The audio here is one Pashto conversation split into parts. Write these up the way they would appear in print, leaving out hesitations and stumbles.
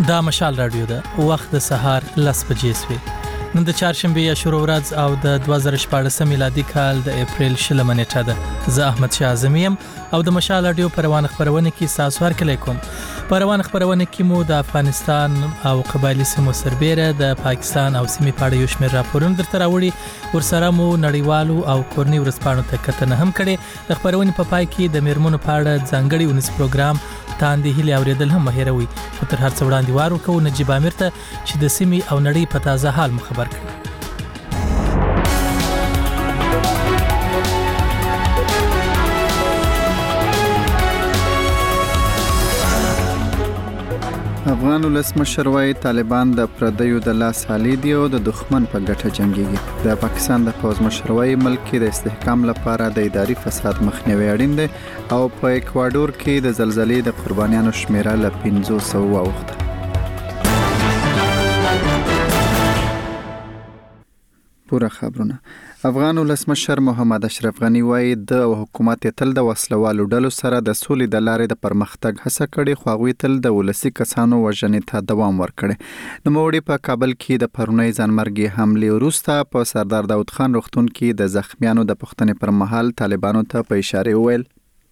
دا مشال رادیو ده وخت د سهار 10 بجې سوی. نن د چهارشنبه شروع ورځ او د 2014 میلادي کال د اپریل 20 نیټه ده. زه احمد شاه اعظمیم او د مشال رادیو پروان خبرونه کې تاسو هرکلی کوم. پروان خبرونه کې مو د افغانستان او قبایلی سیمو سربېره د پاکستان او سیمې په اړه یو شمېر راپورونه درته راوړي. ورسره مو نړیوالو او کورني ورځپاڼو ته کتنه هم کړې. د خبرونې په پای کې د میرمنو په اړه ځانګړي ونیس پروګرام تاندې هلي اوریدل هم مهیروي. خو تر هر څه وړاندې وار ورکوو نجیب امیر ته چې د سیمې او نړۍ په تازه حال مو خبر کړي. افغان ولسمشر وايي طالبان د پردیو د لاس حالي دي او د دښمن په ګټه جنګيږي. د پاکستان د پوز مشر وايي ملک کې د استحکام لپاره د اداري فساد مخنیوي اړین دی او په اکوادور کې د زلزلې د قربانیانو شمیره له 500 واوښته. پوره خبرونه. افغان ولسمشر محمد اشرف غنی وايي د حکومت تل د وسلوالو ډلو سره د سولې د لارې د پرمختګ هڅه کړې، خو هغوی تل د ولسي کسانو وژنې ته دوام ورکړي. نوموړي په کابل کې د پرونۍ ځانمرګي حملې وروسته په سردار داود خان روغتون کې د زخمیانو د پوښتنې پر مهال طالبانو ته په اشاره وویل: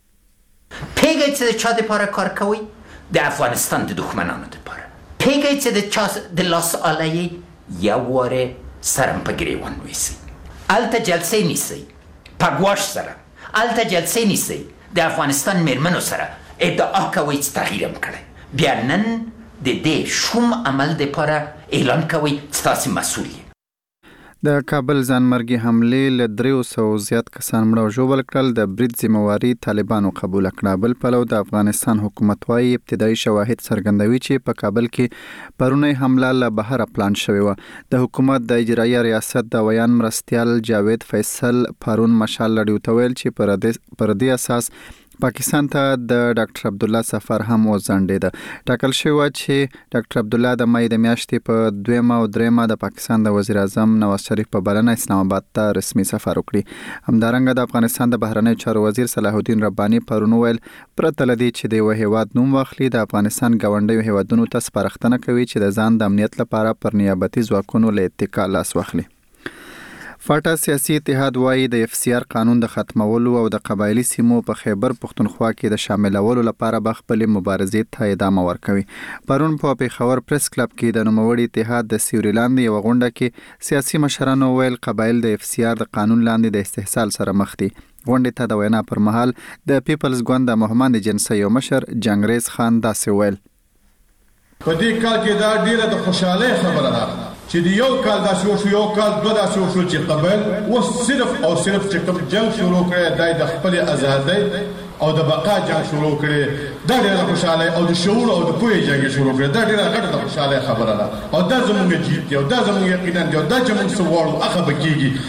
پیګی چې د چا دپاره کار کوي د افغانستان د دښمنانو دپاره، پیګی چې د چا د لاس آله یو واره سرم په گریوان ویسی، الته جلسه نیسی په گواش سره، الته جلسه نیسی د افغانستان میرمنو سره ادعا کوي چې تغییرم کړی، بیا نن د دې شوم عمل دپاره اعلان کوي چې تاسې مسئول یې. د کابل ځانمرګي حملې له 300 زیات کسان مړه او ژوبل کړل. د برید ذمہواري طالبانو قبول کړه. بل پلو د افغانستان حکومت وايي ابتدایي شواهد څرګندوي چې په کابل کې پرونی حمله له بهر پلان شوې و. د حکومت د اجرایي ریاست د ویان مرستیال جاوید فیصل پرون مشال لړیو ته ویل چې پر دې اساس پاکستان ته د ډاکټر عبد الله سفر هم وځنډېده. ټاکل شوی و چې ډاکټر عبد الله د مې د میاشتې په 2 او 3 د پاکستان د وزیر اعظم نواز شریف په بلنه اسلام آباد ته رسمي سفر وکړي. همدارنګه د افغانستان د بهرنیو چارو وزیر صلاح الدین رباني پرون ویل پرته له دې چې د یو هیواد نوم واخلي، د افغانستان ګاونډیو هیوادونو ته سپارښتنه کوي چې د ځان د امنیت لپاره پر نیابتي ځواکونو له اتکا لاس واخلي. فاټا سیاسي اتحاد وايي د FCR قانون د ختمولو او د قبایلی سیمو په خیبر پښتونخوا کې د شاملولو لپاره به خپل مبارزې ته ادامه ورکوي. پرون په پیښور پریس کلب کې د نوموړي اتحاد د سیوري لاندې یو غونډه کې سیاسي مشرانو ویل قبایل د FCR د قانون لاندې د استحصال سره مخ دي. غونډې ته د وینا پر مهال د پیپلز ګوند د مهمند جنسي یو مشر جنگریز خان داسې ویل: په دې کال کې دا ډیره د خوشاله خبره ده چې د یو کال داسې وشو، یو کال دوه داسې وشو چې قبایل اوس صرف او صرف چې کوم جنگ شروع کړی دی د خپل ازادۍ او د بقا جنگ شروع کړی، دا ډیره خوشاله او د شعور او د پوهې جنگ شروع کړی، دا ډیره غټه د خوشاله خبره ده او دا زموږ جیت دی او دا زموږ یقینا دی او دا چې موږ څه غواړو هغه به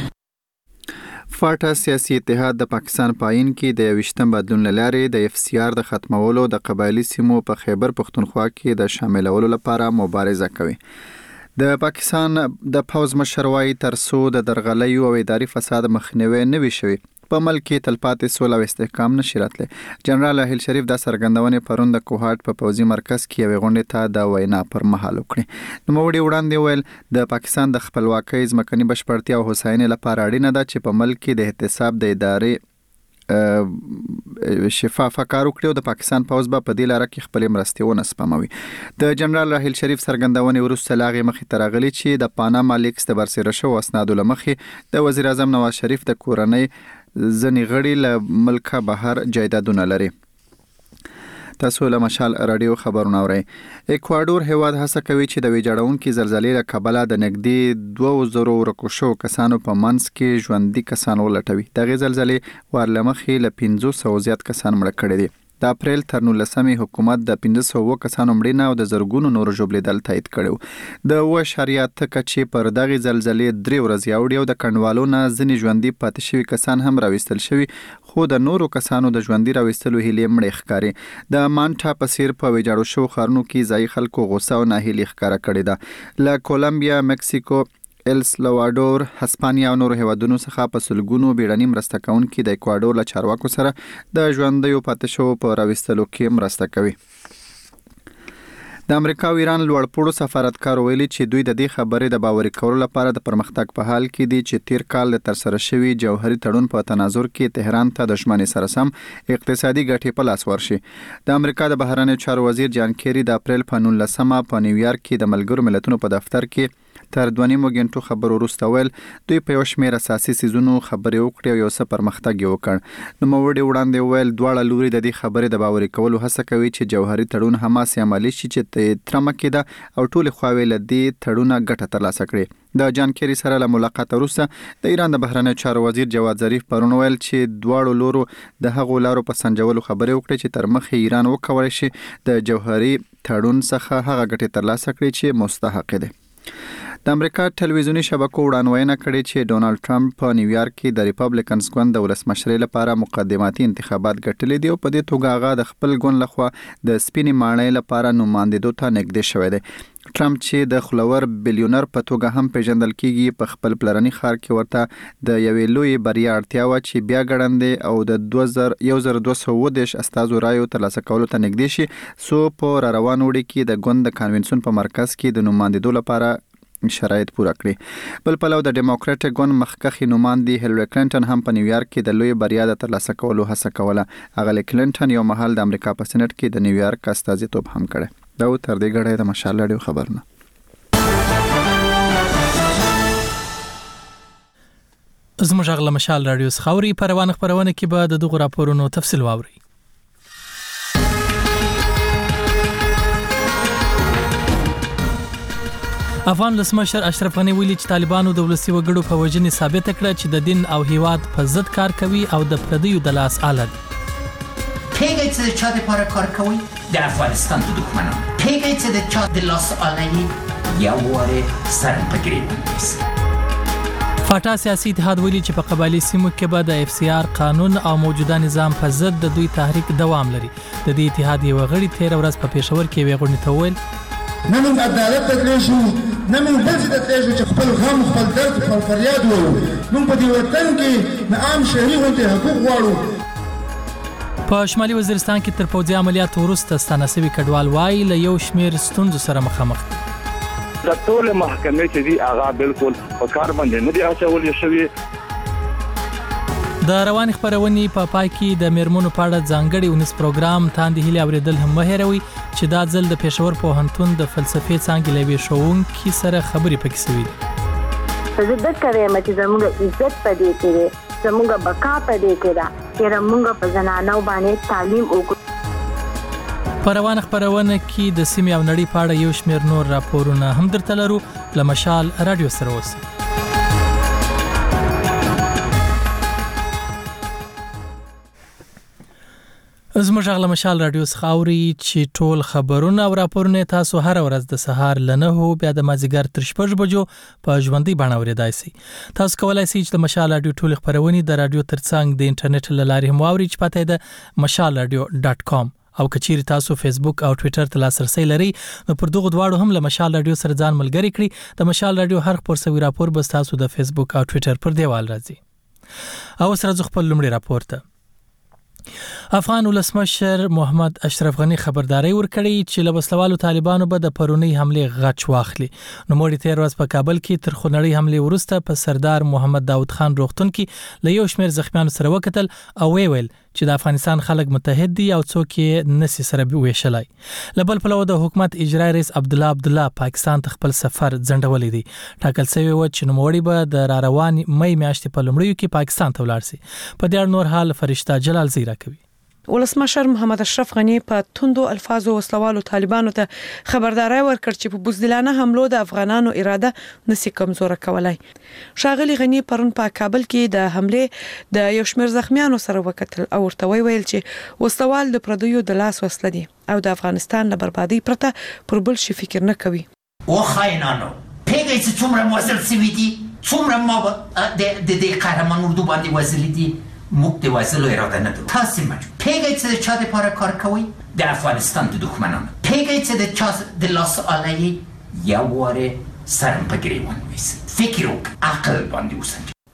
کېږي. فاټا سیاسي اتحاد د پاکستان په آئین کې د 28 بدلون لارې د FCR د ختمولو د قبایلی سیمو په خیبر پښتونخوا کې د شاملولو لپاره مبارزه کوي. د پاکستان د پوز مشر وايي تر څو د درغلیو او اداري فساد مخنیوي نه وي شوی په ملک کې تلپاتې سوله او استحکام نشي راتلی. جنرال اهیل شریف د سرګندونې پرون د کوهاټ په پوځي مرکز کې یوې غونډې ته د وینا پر مهال وکړي. نوموړي وړاندې ویل د پاکستان د خپلواکۍ ځمکني بشپړتیا او هوساینې لپاره اړینه ده چې په ملک کې د احتساب د ادارې شفافه کار وکړي او د پاکستان پوځ به په دې لاره کې خپلې مرستې ونه سپموي. د جنرال راحیل شریف سرګندونې وروسته له هغې مخې ته راغلي چې د پاناما لیکس د برسېره شوو اسنادو له مخې د وزیر اعظم نواز شریف د کورنۍ ځینې غړي له ملکه بهر جایدادونه لري. تاسو له مشال رادیو خبرونه اورئ. اکوادور هیواد هڅه کوي چې د ویجاړونکو زلزلې له کبله د نږدې 2000 ورکو شوو کسانو په منځ کې ژوندي کسان ولټوي. دغې زلزلې ورلمخې له 500 زیات کسان مړه کړي دي. د اپریل تر 19 حکومت د 500 کسانو مړینه او د زرګونو نورو ژوبلیدل تایید کړو. د 0.8 کچې پر دغې زلزلې 3 ورځې اوړي او د کنډوالو نه ځینې ژوندي پاتې شوي کسان هم راوستل شوي، خو د نورو کسانو د ژوندي راوستلو هیلې مړې ښکاري. د مانټا په څیر په ویجاړو شوو ښارونو کې ځایي خلکو غوسه او ناهیلي ښکاره کړې ده. له کولمبیا، مکسیکو، ال سلوادور، هسپانیا او نورو هیوادونو څخه په سلګونو بیړني مرسته کوونکي د اکوادور له چارواکو سره د ژوندیو پاتې شوو په راوستلو کې مرسته کوي. د امریکا او ایران لوړپوړو سفارتکار ویلي چې دوی د دې خبرې د باوري کولو لپاره د پرمختګ په حال کې دي چې تیر کال د ترسره شوي جوهري تړون په تناظر کې تهران ته د ژمنې سره سم اقتصادي ګټې په لاس ورشي. د امریکا د بهرنیو چارو وزیر جان کیری د اپریل په 19 په نیویارک کې د ملګرو ملتونو په دفتر کې تر 2.5 غنټو خبرو وروسته ویل دوی په یو شمېر اساسي سيزونو خبرې وکړې او یو څه پرمختګ یې وکړ. نو موړي وړاندې ویل دواړه لوري د دې خبرې د باوري کولو هڅه کوي چې جوهري تړون هماسي عملي شي چې ترمه کېده او ټول خواوې له دې تړونه ګټه ترلاسه کړي. د جان کیری سره له ملاقات وروسته د ایران د بهرنیو چارو وزیر جواد ظریف پرون ویل چې دواړو لورو د هغو لارو په سنجولو خبرې وکړي چې تر مخه ایران وکولای شي د جوهري تړون څخه هغه ګټه ترلاسه کړي چې مستحق دي. د امریکا ټلویزیونی شبکو وړاندوینه کړې چې ډونالد ټرمپ په نیویارک کې د ریپبلیکنز ګوند د ولسمشرۍ لپاره مقدماتي انتخابات ګټلې دي او په دې توګه هغه د خپل ګوند لخوا د سپینې ماڼۍ لپاره نوماندیدو ته نږدې شوی دی. ټرمپ چې د خلور بلیونر په توګه هم پیژندل کیږي په خپل پلرني ښار کې ورته د یوې لوی بریا اړتیا و چې بیا ګړندې او د 1210 استازو رایو ترلاسه کولو ته نږدې شي سو په روان وړي کې د ګوند د کنونسیون په مرکز کې د نوماندیدو لپاره شرایط پوره کړی. بل پلو د ډیموکراټک ګوند مخکخي نوماندي هیلری کلینټن هم په نیویارک کې د لوی بریا د ترلاسه کولو هڅه کوله. هغه کلینټن یو مهال د امریکا په سېنات کې د نیویارک استازیتوب هم کړی. دا تر دې غړې د مشال رادیو خبرونه. زموږ غل مشال رادیو خاوري پروانه خبرونه کې به د دغه راپورونو تفصیل واوري. افغان ولسمشر اشرف غنی ویلي چې طالبانو د ولسي وګړو په وژنې ثابت کړه چې د دین او هیواد په ضد کار کوي او د پردیو د لاس آلد. پیګی چې د چا لپاره کار کوي د افغانستان د دښمنانو. پیګی چې د چا د لاس آلد یا واره سر په ګریوان. فاټا سیاسي اتحاد ویلي چې په قبایلی سیمو کې به د FCR قانون او موجوده نظام په ضد د دوی تحریک دوام لري. د دې اتحاد یو غړي 13 ورځ په پېښور کې ویغونی ته ویل نه موږ عدالت ته تللی شو نه موږ بل څه ته تللی شو چې خپل غم خپل درد خپل فریاد وایو. موږ په دې وطن کې د عام شهري غوندې حقوق غواړو. په شمالي وزیرستان کې تر پوځي عملیاتو وروسته ستانه شوي کډوال وایي له یو شمېر ستونزو سره مخامخ دي. د ټول محکمې چې دي هغه بالکل په کار باندې نه دي اچولې شوي. د روان خبرونې په پای کې د میرمنو په اړه ځانګړي ونیس پروګرام تاندې هلي اوریدل هم مهیروي چې دا ځل د پېښور پوهنتون د فلسفې څانګې لوي شوونکي سره خبرې پکې شوې دي. زه د کړم چې زموږ عزت پدې کې دی زموږ بقا پدې کې ده چې موږ په زنانو باندې تعلیم وکړو. په روان خبرونه کې د سیمې او نړۍ په اړه یو شمېر نور راپورونه هم درته لرو. له مشال رادیو سره اوسئ. زموږ غل مشال رادیو خاوري چې ټول خبرونه او راپورونه تاسو هر ورځ د سهار لنه بیا د مازیګر تر 6 بجو په ژوندۍ بڼه اوریدای شئ. تاسو کولای شئ چې د مشال رادیو ټول خبرونه د رادیو ترڅنګ د انټرنیټ له لارې هم واورئ چې پته ده mashalradio.com او کچیر تاسو فیسبوک او ټوئیټر ته لاسرسي لري نو پر دغه دواړو هم له مشال رادیو سره ځان ملګری کړئ. د مشال رادیو هر خبر سوي راپور به تاسو د فیسبوک او ټوئیټر پر دیوال راځي. او سره خپل لومړی راپور ته افغان ولسمشر محمد اشرف غنی خبرداري ورکړي چې لوسلوالو طالبانو به د پرونی حمله غچ واخلي. نو موړي 13 ورځې په کابل کې تر خونړۍ حمله ورسته په سردار محمد داود خان روغتون کې له یو شمېر زخمیانو سره وکتل او ویل چې د افغانستان خلک متحد دي او څوک یې نسی سره ویشلای. لبل پلو د حکومت اجرایی رئیس عبدالله پاکستان ته خپل سفر ځنډولې دي. ټاکل شوی و چې نوموړي به د روان مې میاشتې په لومړیو کې پاکستان ته ولاړ شي. په دې نور حال فرشته جلال زیرا کوي. ولسمشر محمد اشرف غنی په توندو الفاظو وسلوالو طالبانو ته خبرداري ورکړ چې په بوزدلانه حملو د افغانانو اراده نسی کمزوره کولای. شاغلی غنی پرون په کابل کې د حمله د یو شمېر زخمیانو سره وکتل او ورته ویل چې وسلوال د پردیو د لاس وسله دي او د افغانستان له بربادي پرته پر بل شي فکر نه کوي. او خاینانو پیګی چې څومره وزل سوي دي څومره ما د قهرمان اردو باندې وزل دي موږ د وزلو اراده نه درلوده. تاسې مجبور پیګی چې د چا دپاره کار کوئ د افغانستان د دښمنانو. پیګی چې د چا د لاس آله یې یو واره سرم په ګریوان ویسئ. فکر وکړئ عقل باندې وسنجئ.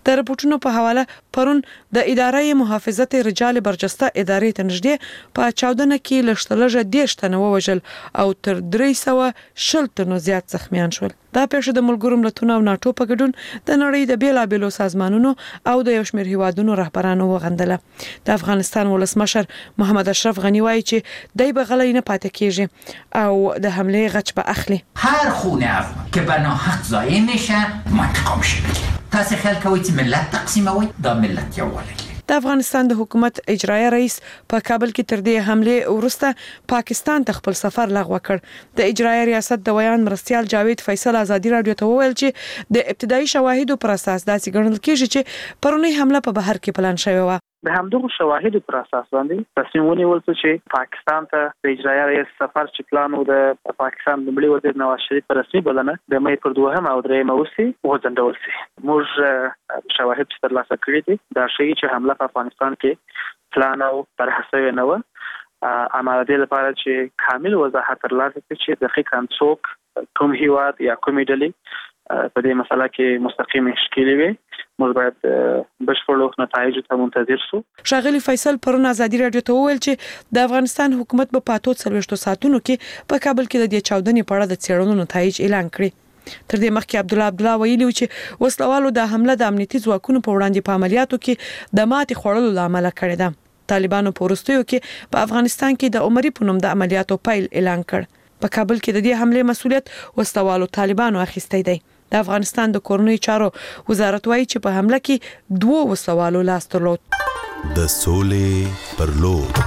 د رپورټونو په حواله پرون د ادارې محافظت رجال برجسته ادارې ته نږدې په چاودنه کې لشتلجه 10 تنه ووژل او تر 300 تنو زیات زخمیان شول. دا پیښه د ملګرو ملتونو او ناتو په ګډون د نړۍ د بیلابېلو سازمانونو او د یو شمېر هیوادونو رهبرانو وغندله. د افغانستان ولسمشر محمد اشرف غنی وایي چې دای به غلی نه پاتې کیږي او د حمله غچ به اخلي. هر خونه افغان که به ناحق ضایع میشه منتقم شي. تاسو خیال کوئ چې ملت تقسیموي؟ دا ملت یووالی. د افغانستان د حکومت اجرایي رئیس په کابل کې تر دې حمله وروسته پاکستان ته خپل سفر لغوه کړ. د اجرایي ریاست د بیان مرستيال جاوید فیصل ازادي رادیو ته وویل چې د ابتدایي شواهدو پر اساس داسې ګڼل کېږي چې پرونی حمله په بهر کې پلان شوې و. د همدغه شواهدو پر اساس باندې تصمیم ونیول چې پاکستان ته د اجرایي رئیس سفر چې پلان و د پاکستان لومړي وزیر نواز شریف پر رسمي بلنه د مې پر 2 او 3 اوسي وځنډول شي. موږ شواهد ترلاسه کړي دي دا شی چې حمله په افغانستان کې پلان او طرح شوی نه و. امر دې لپاره چې کامل وضاحت ترلاسه کړي چې دقیقاً څوک کوم هیواد یا کومې ډلې په دې مسله کې مستقیم اشکالي وي. موږ باید بشپړو نتایجو ته منتظر شو. ښاغلي فیصل پرون ازادي رادیو ته وویل چې د افغانستان حکومت په 45 ساعتونو کې په کابل کې د دې چاودنې په اړه د څېړنو نتایج اعلان کړي. تر دې مخکې عبدالله ویلي چې وسلوالو د حمله د امنیتي ځواکونو په وړاندې په عملیاتو کې د ماتې خوړلو لامل کړی ده. طالبانو په وروستیو کې په افغانستان کې د عمري په نوم د عملیاتو پیل اعلان کړ. په کابل کې د دې حمله مسؤلیت وسلوالو طالبانو اخیستی دی. د افغانستان د کورنۍ چارو وزارت وایي چې په حمله کې 2 وسلوالو لاس درلود. د سولې پر لور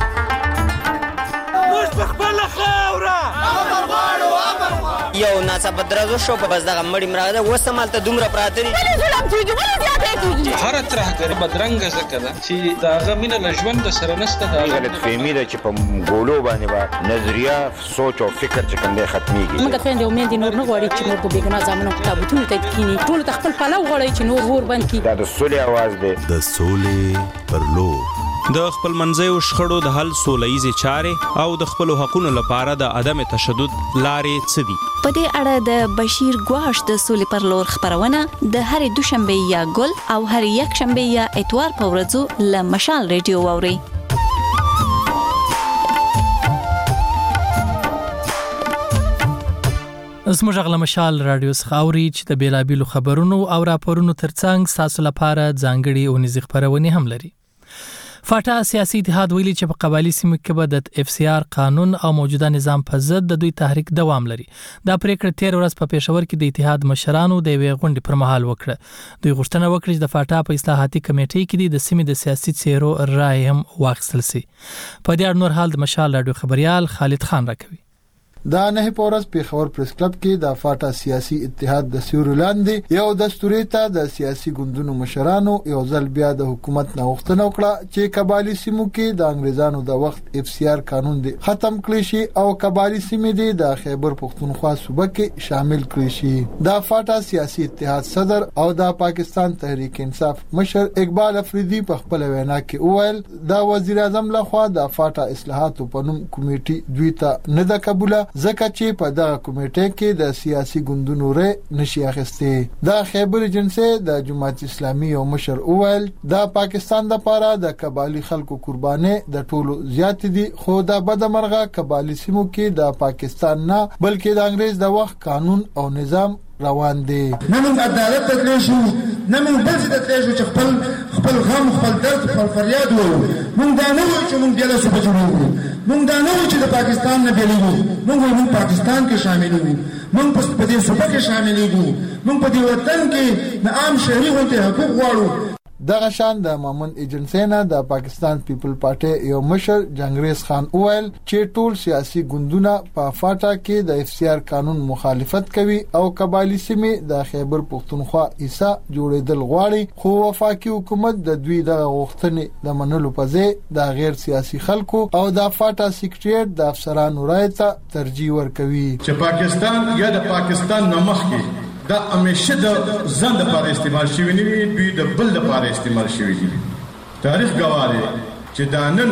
یو ناڅاپه درزو شو په بس دغه مړی مراده وسمال ته دومره پراته دي هر ترهګر بدرنګ زکه چې داغه مینه لژوند سره نسته دا غلط فهمي ده چې په ګولو باندې با نظریه سوچ او فکر چې کوم دی ختميږي. موږ خويندې امید نور نه غواړي چې نور په بیګنا ځامنو تابوتونو ته کینی ټول تخپل پلو غواړي چې نور ور باندې کی. دا د سولې आवाज دی. د سولې پر لور د خپل منځیو شخړو د حل سوله‌ییزې چارې او د خپل حقوقو لپاره د عدم تشدد لارې څه دي. په دې اړه د بشیر ګواش د سولې پر لور خبرونه د هرې دوشنبه یا ګل او هرې یکشنبه یا اتوار په ورځو له مشال ریډیو واوري. زموږ غل مشال رادیو خاوري چې د بیلابیلو خبرونو او راپورونو ترڅنګ تاسو لپاره ځانګړي او نږدې خبرونه هم لري. فاټا سیاسي اتحاد ویلي چې په قبایلی سیمو کې به د اف سی آر قانون او موجوده نظام په ضد د دوی تحریک دوام لري. دا پریکړه 13 ورځ په پېښور کې د اتحاد مشرانو د یوې غونډې پر مهال وکړه. دوی غوښتنه وکړه چې د فاټا په اصلاحاتي کمیټې کې د سیمې د سیاسي څیرو رائے هم واخیستل شي. په دې اړه نور حال د مشال رادیو خبريال خالد خان راکوي. دا نه پورس پیښور پریس کلب کې د فاټا سیاسي اتحاد د سیوري لاندې یو دستوري ته د سیاسي ګوندونو مشرانو یو ځل بیا د حکومت نه غوښتنه وکړه چې قبایلی سیمو کې د انګریزانو د وخت اف سی آر قانون دی ختم کړي شي او قبایلی سیمې دی د خیبر پختونخوا صوبه کې شامل کړي شي. د فاټا سیاسي اتحاد صدر او د پاکستان تحریک انصاف مشر اقبال افریدي په خپل وینا کې وویل د وزیر اعظم لخوا د فاټا اصلاحاتو په نوم کمیټي دوی ته نه د قبوله ځکه چې په دغه کمیټه کې د سیاسي ګوندونو رې نشي اخیسته. د خیبر جنسه د جماعت اسلامي او مشر اویل د پاکستان د لپاره د قبایلی خلکو قرباني د ټولو زیات دي خو د بدمرغه قبایلی سیمو کې د پاکستان نه بلکې د انګريز د وخت قانون او نظام روان دي. نن عدالت ته شو نن بل څه ته شو چې خپل غم خپل درد خپل فریاد وو. موږ دا نه وایو چې موږ بیا څه بچو. موږ دا نه وایو چې د پاکستان نه بیلېږو. موږ پاکستان کې شامل یو. موږ په دې صوبه کې شامل یو. موږ په دې وطن کې د عام شهري غونډې حقوق غواړو. دغه شان د مامون ایجنسینا د پاکستان پیپل پارټي یو مشر جنگریز خان اویل چې ټول سیاسي ګوندونه په فاټا کې د اف سی آر قانون مخالفت کوي او قبایلی سیمې د خیبر پختونخوا حصہ جوړېدل غواړي خو وفاقي حکومت د دوی د غوښتنې د منلو په ځای د غیر سیاسي خلکو او د فاټا سیکریټریټ د افسرانو رائے ته ترجیح ورکوي چې پاکستان یا د پاکستان نمخ کې دا همیشه د ځان لپاره استعمال شوی نه وي دوی د بل لپاره استعمال شوی دي. تاریخ گواه دی چې دا نن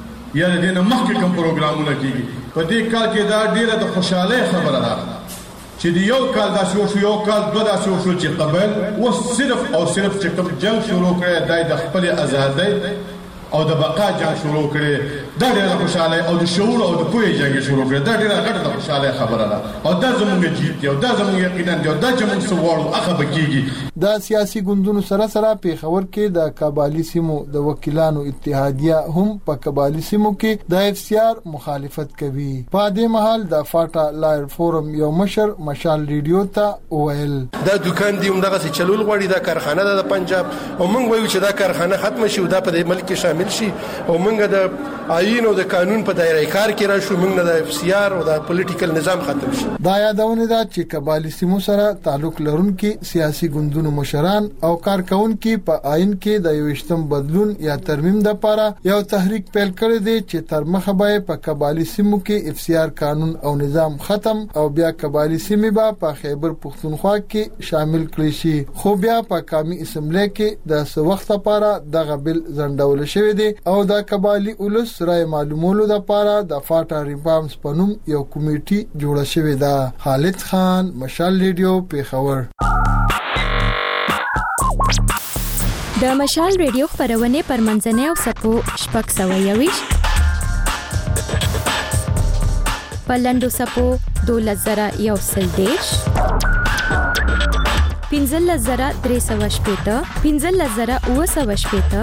یا د دې مخکې کوم پروګرامونه کیږي په دې کال کې دا ډیره د خوشاله خبره ده چې یو کال دا شو یو کال دوه دا شو چې قبل و صرف او صرف چې کوم جنگ شروع کړی د خپل ازادۍ او د بقا جنگ شروع کړي دا ډېره خوشاله او د شعور او د پوهې جنگ شروع کړي دا ډېره غټه خوشاله خبره ده او دا زموږ جیت دی او دا زموږ یقینا دی او دا چې موږ سوالو هغه بکیږي د سیاسي ګوندونو سره پیښور کې د قبایلی سیمو د وکیلانو اتحادیه هم په قبایلی سیمو کې د اف سی آر مخالفت کوي. په دې مهال د فاټا لایر فورم یو مشر مشال ریډیو ته ویل دا دکان دی همدغه چلول غواړي دا کارخانه ده د پنجاب او موږ وایو چې دا کارخانه ختم شي او دا په ملک کې شامل شي او موږ د آئین او د قانون په دایره کار کې راشو موږ د اف سی آر او د پولیټیکل نظام ختم شي. دا یادونه ده چې قبایلی سیمو سره تعلق لرونکي سیاسي ګوندونو مشران او کارکونکو په آئین کې د یوشتم بدلون یا ترمیم د لپاره یو تحریک پیل کړی دی چې تر مخه به په قبایلی سیمو کې اف سی آر قانون او نظام ختم او بیا قبایلی سیمې به په خیبر پختونخوا کې شامل کړي شي. خو بیا په قومي اسمبلی کې د څه وخت لپاره دغه بل ځنډول شوی دی او د قبایلی اولس رائے معلومولو لپاره د فاټا ریفارمز په نوم یو کمیټي جوړه شوې ده. خالد خان، مشال ریډیو، پیښور. د مشال ریډیو خبرونه پر منځنۍ او سپو شپږ سوه یویش په لنډو سپو 12130 15380 15980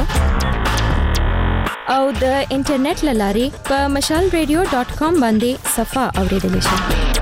او د انټرنیټ لارې په mashalradio.com باندې صفه اوریدل شي.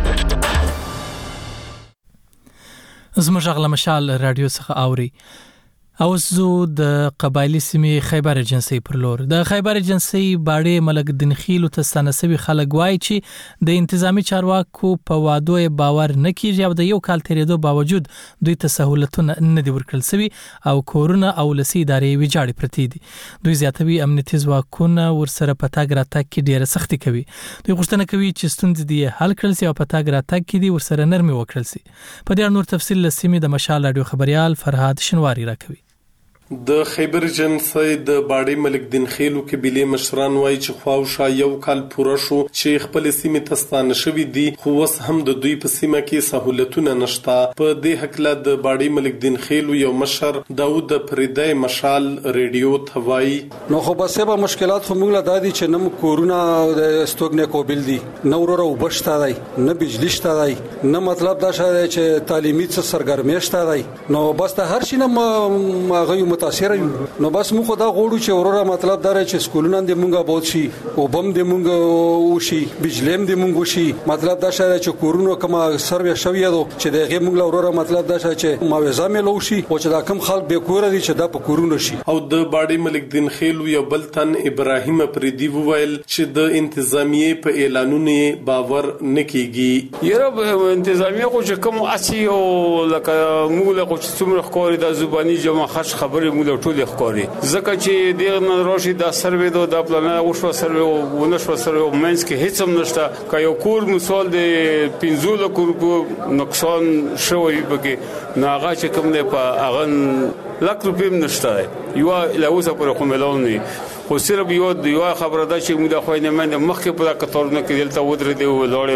زموږ غلا مشال رادیو څخه اوري او زو د قبایلی سیمې خیبر ایجنسی پر لور د خیبر ایجنسی باړې ملک دنخیل ته ستنسوي خلک وای چې د انتظامی چارواکو په وادو باور نه کیږي او د یو کال تیریدو باوجود دوی ته سہولتونه نه دی ورکړل سوي او کورونه او لسی ادارې ویجاړې پرتی دي. دوی زیاتوي امنیتي ځواکونه ورسره پتاګ راتګ کې ډیره سختي کوي. دوی غوښتنه کوي چې ستونزې دي حل کړل سي او پتاګ راتګ کې دي ورسره نرمي وکړل سي. په دې نور تفصیل لسیمه د مشال رادیو خبريال فرهاد شنواری راکوي. د خیبر ایجنسی د باړې ملک دنخیلو قبیله مشران وایي چې خواوشا یو کال پوره شو چې خپل سیمه تستانه شوې دي خو اوس هم د دوی په سیمه کې سہولتونه نشته. په دې حقله د باړې ملک دنخیلو یو مشر داوود فریدای مشال ریډیو ته وایي نو خو بسې به مشکلات خو موږ لا دادي چې نم کورونه د استوګنه قابل دي نه ورو وبشته دی نه بجلی شته دی نه مطلب دا شاده چې تعلیمي څه سرګرمي شته دی نو بس ته هر شي نه غو متاثر نو بس موږ خدا غوړو چې وروره مطلب دا چې سکولونه د مونږه بوت شي او بم د مونږه او شي بجلیم د مونږ شي مطلب دا چې کورونو کما سروي شوی دو چې دغه مونږ وروره مطلب دا چې معاوضه ملو شي او چې دا کم خلک به کور دي چې دا په کورونو شي. او د باړې ملک دنخیلو یو بلتن ابراهیم پردی وویل چې د انتظامیه په اعلانونه باور نکېږي. یره انتظامیه خو چې کوم اسی او لکه موږ له کوم څومره خوري د زبانی جمع خش خبرې موږ ټول ښکاري ځکه چې دغه راشي د سروي د پلان او شو سروي او نشو سروي مینس کې هیڅ هم نشته کا یو کور مثال د 15 لک روپیو نقصان شوی بګي ناغه چې کوم نه په اغن لک روپیم نشته یو لاوسه پر کوملونی خو صرف یو خبره ده چې موږ خو نه منه مخکې په کتورونه کې دلته ودرې دی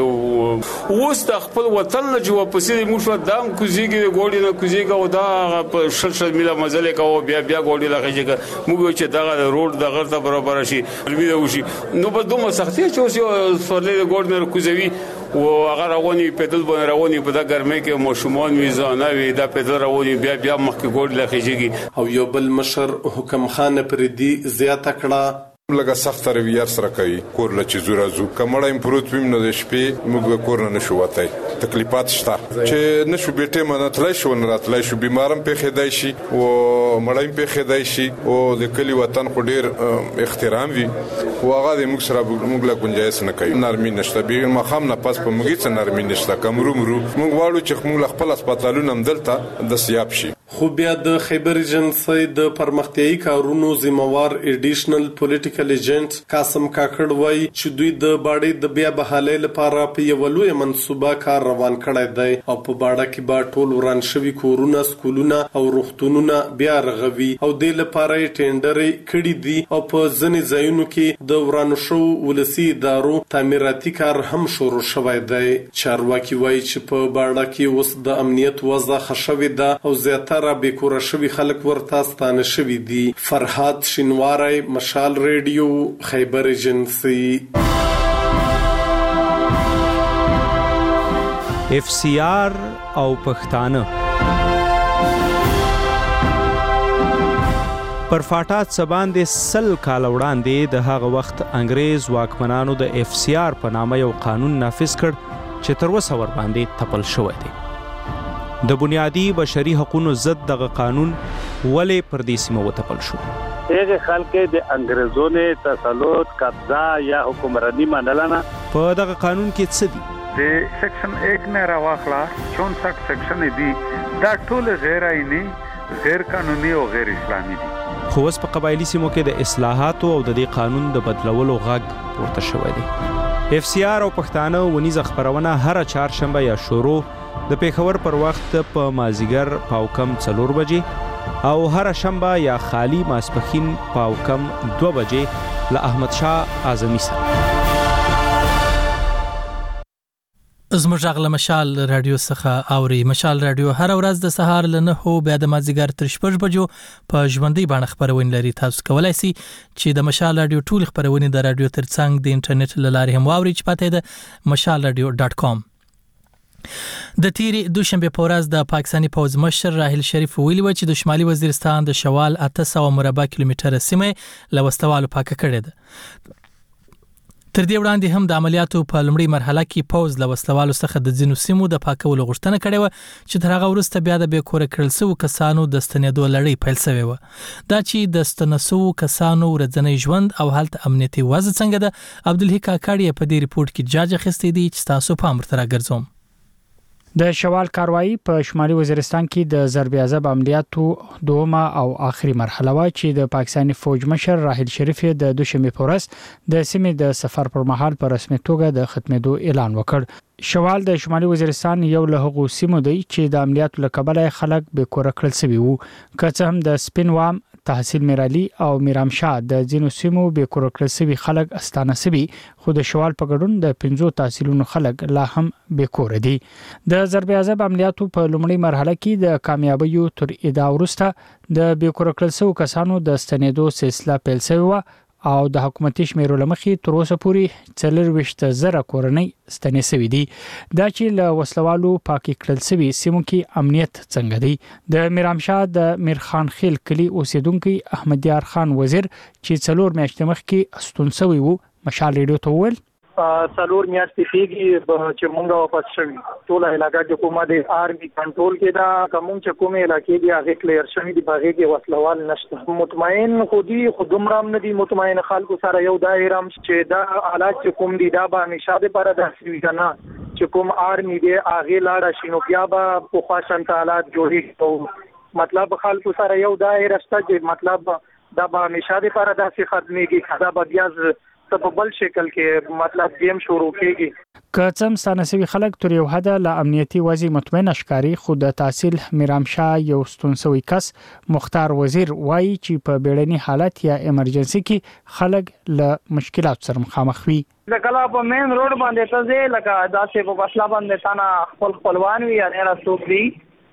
ولړې اوس د خپل وطن نه جواب پسې موږ دام کوزيږي ګوډي نه کوزيږي او دا په شل میله مزله کوو بیا ګوډي لغېږي موږ چې دا روډ د غرته برابر شي الوی وشي نو په دومره سختي چې اوس سورلې ګوډ نه کوزوي او هغه رواني پیدل باندې رواني په د ګرمه کې مشمون ویزانه وي دا پیدل رواني بیا مخکې ګوډ لغېږي. او یو بل مشر حکم خان پردي زیاته کړه لګه سخت رویه سره کوي کور لچ زورازو کمړه امپروت ویم نو د شپې موږ کور نه شو وته تکلیفات شته چې نشو بیٹه مانه تلای شو نه راتلای شو بیمارم په خدای شي او مړایم په خدای شي او د کلی وطن خو ډیر احترام وي او هغه د موږ سره موږ لا گنجائش نه کوي نرمي نشته به ما خام نه پاس په موږ څه نرمي نشته کمرو مرو موږ واړو چې موږ خپل هسپتالونه هم دلته د سیاب شي. خو بیا د خیبر ایجنسی د پرمختیایي کارونو ذمہوار ایډیشنل پولیټیکل ایجنټ قاسم کاکړ وایي چې دوی د باډي د بیا بحالۍ لپاره په یو لوی منصوبه کار روان کړی دی او په باډه کې به ټول وران شوي کورونه، سکولونه او روغتونونه بیا رغوي او د لپاره ټینډر کړي دي او په ځینې ځایونو کې د ورانو شو ولسی ادارو تعمیراتي کار هم شروع شوی دی. چارواکي وایي چې په باډه کې اوس د امنیت وضع ښه شوې ده او زیاتره بیکوره شوي خلک ورته ستانه شوي دي. فرهاد شینواری، مشال ریډیو، خیبر ایجنسی. FCR او پښتانه پر فاټات سباندې 100 کال وړاندې د هغه وخت انګريز واکمنانو د FCR په نامه یو قانون نافذ کړ چې تر اوسه ور باندې تپل شوی دی. د بنیادی بشري حقوقو ضد دغه قانون ولې پر دې سیمه وتپل شو؟ هغه خلک د انګريزونو تسلط، قبضه یا حکمرانی منلنه. په دغه قانون کې څه دي؟ د سیکشن 1 نه راوخلا 64 سیکشن دي دا ټول غیر آئینی، غیر قانوني او غیر اسلامي دي. خو اوس په قبایلی سیمو کې د اصلاحاتو او د دې قانون د بدلولو غږ پورته شوی دی. FCR او پښتانه ونیزه خبرونه هر چهارشنبه یا شروع د پیښور پر وخت په مازیګر پاوکم 4 بجې او هر شنبه یا خالی ماسپخین پاوکم 2 بجې له احمد شاه اعظمي سره. زموږ غږ مشال رادیو څخه اوري. مشال رادیو هر ورځ د سهار له 9 بیا د مازیګر تر 6 بجو په ژوندۍ باندې خبرونه لري. تاسو کولای شئ چې د مشال رادیو ټول خبرونه د رادیو ترڅنګ د انټرنیټ له لارې هم واورئ چې پته ده mashalradio.com. د تیری دوشنبه په ورځ د پاکستاني پوز مشر راحیل شریف ویلي و چې د شمالي وزیرستان د شوال 800 مربع کیلومتره سیمه له وسوالو پاکه کړې ده. تر دې وړاندې هم د عملیاتو په لومړۍ مرحله کې پوز له وسلوالو څخه د ځینو سیمو د پاکولو غوښتنه کړې و چې تر هغه وروسته بیا د بیکوره کړل شوو کسانو د ستنېدو لړۍ پیل شوې و. دا چې د ستنسو کسانو ورځنی ژوند او حالت امنیتي وضع څنګه ده، عبدالحق کاکړی په دې ریپورت کې جاج اخیستی دی چې تاسو په امر تر ګرځوم. د شوال کاروایی په شمالي وزیرستان کې د ضرب عذاب عملیاتو دومه او آخري مرحله و چې د پاکستاني فوج مشر راحیل شریف د دوشنبه په ورځ د سیمې د سفر پر مهال په رسمي توګه د ختمېدو اعلان وکړ. شوال د شمالي وزیرستان یو له هغو سیمو دی چې د عملیاتو له کبله خلک به کور کړل شوی وو. که څه هم د سپینوام، تحصیل میرالی او میرامشاه د ځینو سیمو به کور کړل شوی خلک استانه شوی، خو د شوال په ګډون د 15 تحصیلونو خلک لا هم به کور دي. د ضرب عذاب عملیاتو په لومړۍ مرحله کې د کامیابیو تر ادعا وروسته د به کور کړل شوی کسانو د ستنېدو سلسله پیل شوی و او د حکومتي شمیرو لمخې تر اوسه پورې 40,000 کورنۍ ستنې شوې دي. دا چې له وسلوالو پاکي کړل شوی سیمو کې امنیت څنګه دی؟ د میرامشاه د میرخان خیل کلی اوسیدونکو احمد یار خان وزیر چې 4 میاشتې مخکې استون شوی وو مشال ریډیو ته وویل 4 میاشتې کېږي چې مونږ واپس شوي ټول علاقه کې کومه د آرمي کنټرول کې دا کوم چې کومه علاقې دی هغه کلیر شوی دی باغې کې وسلوال نشته. مطمئن خودي خودمرام نه دي مطمئن خلکو سره یو دایرام چې دا حالات چې کوم دي دا به نشاده پر داسې وي کنه چې کوم آرمي دی هغه لاړه شنو بیا به په خاصن حالات جوړي مطلب خلکو سره یو دایره شته چې مطلب دا به نشاده پر داسې ختميږي دا به بیا په بل شکل کې مطلب گیم شروع کیږي. کڅم سانسوي خلک تر یو حد له امنیتي وضع مطمئن ښکاری. خو د تحصیل میرامشاه یو ستونسوي کس مختار وزیر وایي چې په بیړني حالت یا ایمرجنسي کې خلک له مشکلات سره مخامخ وي. د کلا په مین روډ باندې ته ځې لکه داسې په بسلا باندې تانا خپلوان وي یا نه رسوب دی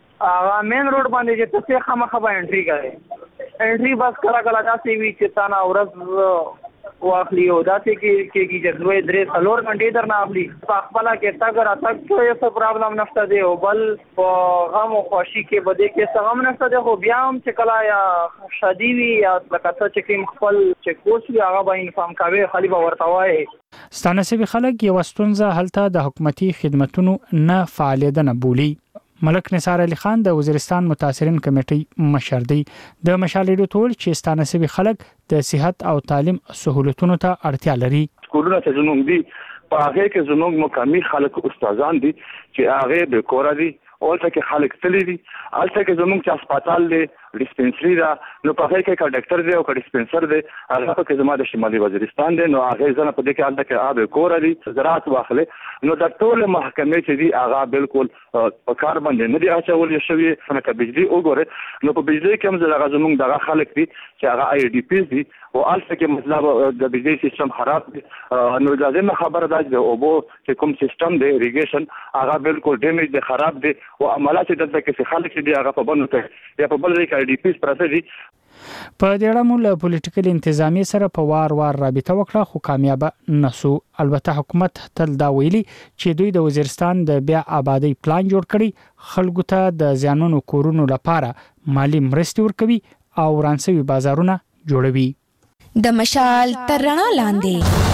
مین روډ باندې چې ته خامخا به انټری کوي انټری بس کلا داسې وي چې تانا ورځ واخلی او داسې کې چې دوی درې څلور غنټې درنه اخلي په خپل کې تاګ راتګ څه پرابلم نشته دی او بل په غم او خوشي کې بده کې څه غم نشته دی خو بیا هم چې کلا یا شادي وي یا لکه چې کوم خپل چې کوس وي هغه به انفارم کوي خالي به ورته وایي. ستانسوي خلک یو ستونزه هلته د حکومتي خدماتونو نه فعالیت نه بولی. ملک نثار علي خان د وزیرستان متاثرین کمیټې مشر دی. د مشال ریډیو ټول چې ستانسوي خلک د صحت او تعلیم سہولتونو ته اړتیا لري. سکولونه ته زموږ دي په هغه کې زموږ مقامي خلک استادان دي چې هغه به کور دي اولته کې خلک تللی دي الته کې زموږ چې هسپتال دی ډیسپنسری دا نو په هغه کې کا ډاکټر دی او کا ډیسپنسر دی هغه په کې زما د شمالي وزیرستان دی نو هغه ځنه په دې کې الته کې آب کور دی زراعت واخلې نو د ټول محکمې چې دی هغه بالکل په کار باندې نه دی اچول شوی څنګه بجلی وګوره نو په بجلی کې هم زموږ دغه خلک دي چې هغه آی ډی پی دي او الته کې مطلب د بجلی سیستم خراب دی نو لازم خبره ده چې اوبو چې کوم سیستم دی ایریګیشن هغه بالکل ډیمیج دی خراب دی او عملیات دلته کې خلک دي هغه په بنو ته یا په بل ځای کې آی ډی پی پراته دي په دې اړه مول پولیټیکل انتظامی سره په وار رابطه وکړه خو کامیاب نسو. البته حکومت تل دا ویلي چې دوی د وزیرستان د بیا آبادی پلان جوړ کړي خلکو ته د زیانونو کورونو لپاره مالی مرستې ورکوي او ورانسوي بازارونه جوړوي. د مشال تر رڼا لاندې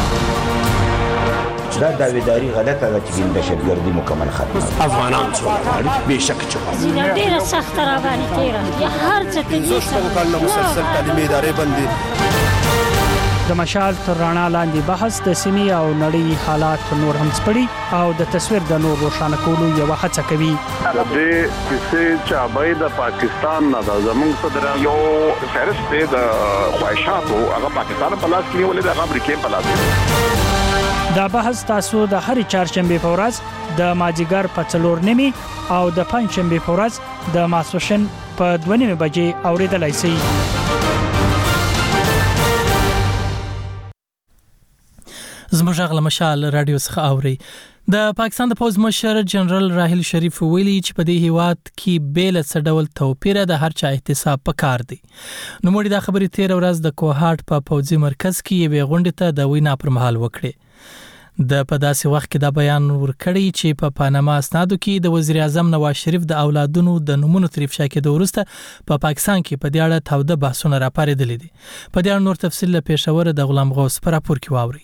دا داویداری غلطه ده چې دهشتګردي مکمل ختمه افغانان څو بهشکه چې زینه ډیره سخت را باندې تیره یا هر څه کې زوشتو کله مسلسل تعلیمي ادارې باندې د مشال تر رڼا لاندې بحث د سیمې او نړۍ حالات نور هم سپړي او د تصویر د نور روښانه کولو یو هڅه کوي. د دې کیسې چې ابای د پاکستان نه د زمونږ صدر یو فهرست دی د خواهشاتو هغه پاکستان په لاس کې ولې د امریکای په لاس کې. دا بحث تاسو د هر چهارشنبه په ورځ د ماجیګر په 4:30 او د پنځشنبه په ورځ د ماسوشن په 2:30 بجې اوریدلای شئ. زموږ غل مشال رادیو څخه اوري. د پاکستان د پوز مشر جنرال راحیل شریف ویلي چې په دې هیواد کې بیل څه ډول توپیر د هر چا احتساب پکار دی. نو موږ د خبرې 13 ورځ د کوهاټ په پوزي مرکز کې یو غونډه ته د وینا پر مهال وکړه. د په داسې وخت کې دا بیان ورکړی چې په پاناما اسنادو کې د وزیر اعظم نواز شریف د اولادونو د نمونه تریفشا کې د ورسته په پاکستان کې په دې اړه تاوده بحثونه راپارېدل دي. په دې اړه نور تفصیل له پېښور د غلام غوث پر راپور کې واوري.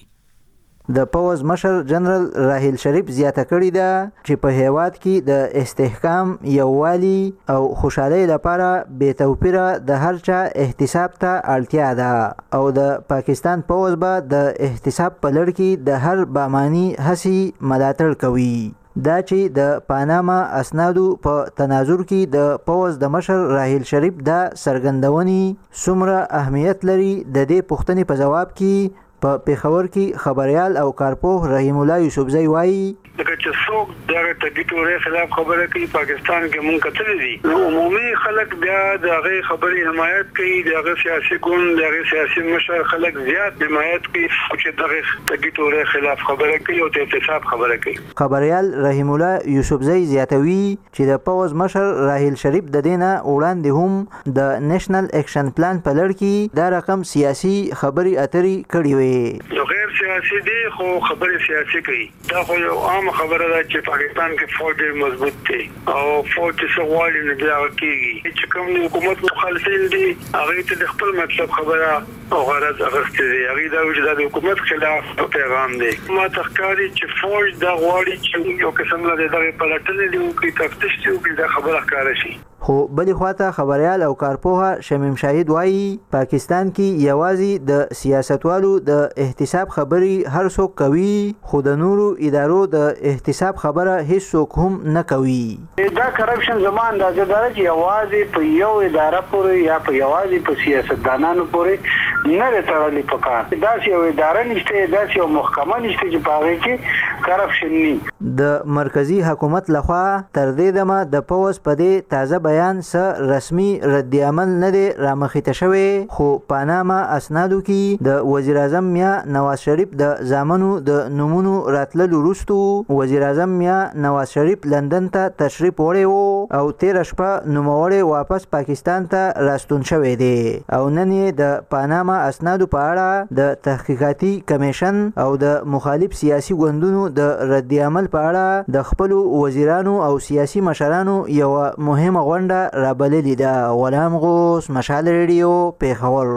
د پوز مشر جنرال راحیل شریف زیاته کړی ده چې په هیواد کې د استحکام یووالي او خوشحالي لپاره بې توپیره د هر چا احتساب ته اړتیا ده او د پاکستان پوز به د احتساب په لړ کې د هر باماني هڅې ملاتړ کوي. دا چې د پاناما اسنادو په تناظر کې د پوز د مشر راحیل شریف دا څرګندونې څومره اهمیت لري د دې پوښتنې په جواب کې په پیښور کې خبريال او کارپوه رحیم الله یوسفزئی وایي دغه چې څوک دغه تګیټوري خلاف خبره کوي پاکستان کې مونږ کتل دي نو عمومي خلک بیا دغه خبري حمایت کوي دغه سیاسي ګوند دغه سیاسي مشر خلک زیات حمایت کوي چې دغه تګیټوري خلاف خبره کوي او ته احتساب خبره کوي. خبريال رحیم الله یوسفزئی زیاتوي چې د پوز مشر راحیل شریف د دینه وړاندې هم د نېشنل اکشن پلان په لړ کې دا رقم سیاسي خبري اتري کړی وي. نو غیر سیاسي دي خو خبري سیاسي کوي. دا خو یو عام خبره ده چې پاکستان کې فوج مضبوط دی او فوج څه غواړي نه دی کېږي چې کوم حکومت مخالفین دي هغه ته د خپل مطلب خبره او غرض اغستې دي هغه دا چې د حکومت خلاف پیغام دی. ما تخکاری چې فوج دا غواړي چې یو قسم له دغه پلاتنې دی او کې تفتیش دی او دا خبره ښکاره شي. خو بلې خواته خبريال او کارپوه شمیم شاهد وایي پاکستان کې یوازې د سیاستوالو د احتساب خبري هر څوک کوي خو د نورو ادارو د احتساب خبره هیڅ څوک هم نه کوي. دا کرپشن زمان د ادارې چې یوازې په یو اداره پورې یا په یوازې په سیاستدانانو پورې نه لري پکار. دا یو اداره نشته دا یو محکمه نشته چې پاره کې کرپشن نه. د مرکزی حکومت لخوا تر دې دمه د پوز په دې تازه بیان سره رسمي رد عمل نه دی رامخته شوی خو پاناما اسنادو کې د وزیر اعظم میا نواز شریف د زامنو د نمونو راتللو وروسته وزیر اعظم میا نواز شریف لندن ته تشریف وړی او 13 شپه نوموړی واپس پاکستان ته راستون شوی دی او نن یې د پاناما اسنادو په اړه د تحقیقاتي کمیشن او د مخالف سیاسي ګوندونو د رد عمل په اړه د خپل وزیرانو او سیاسي مشرانو یو مهمه غونډه رابللې ده. غلام غوث مشال ریډیو پیښور.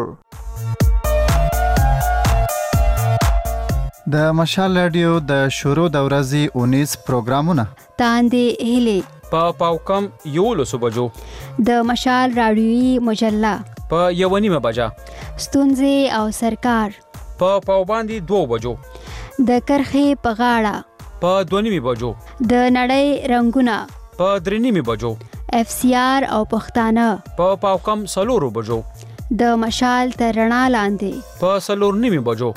د مشال رادیو د شروع د ورځې 19 پروګرامونه تاندې هله په پاوکم یو لسو بجو د مشال رادیوي مجله په 1:30 بجا ستونزې او سرکار په پاوباندې 2 بجو د کرخې په غاړه په 2:30 بجو د نړۍ رنگونه په 3:30 بجو، اف سی آر او پښتانه په پاوکم 4 بجو، د مشال تر رڼا لاندې په 4:30 بجو.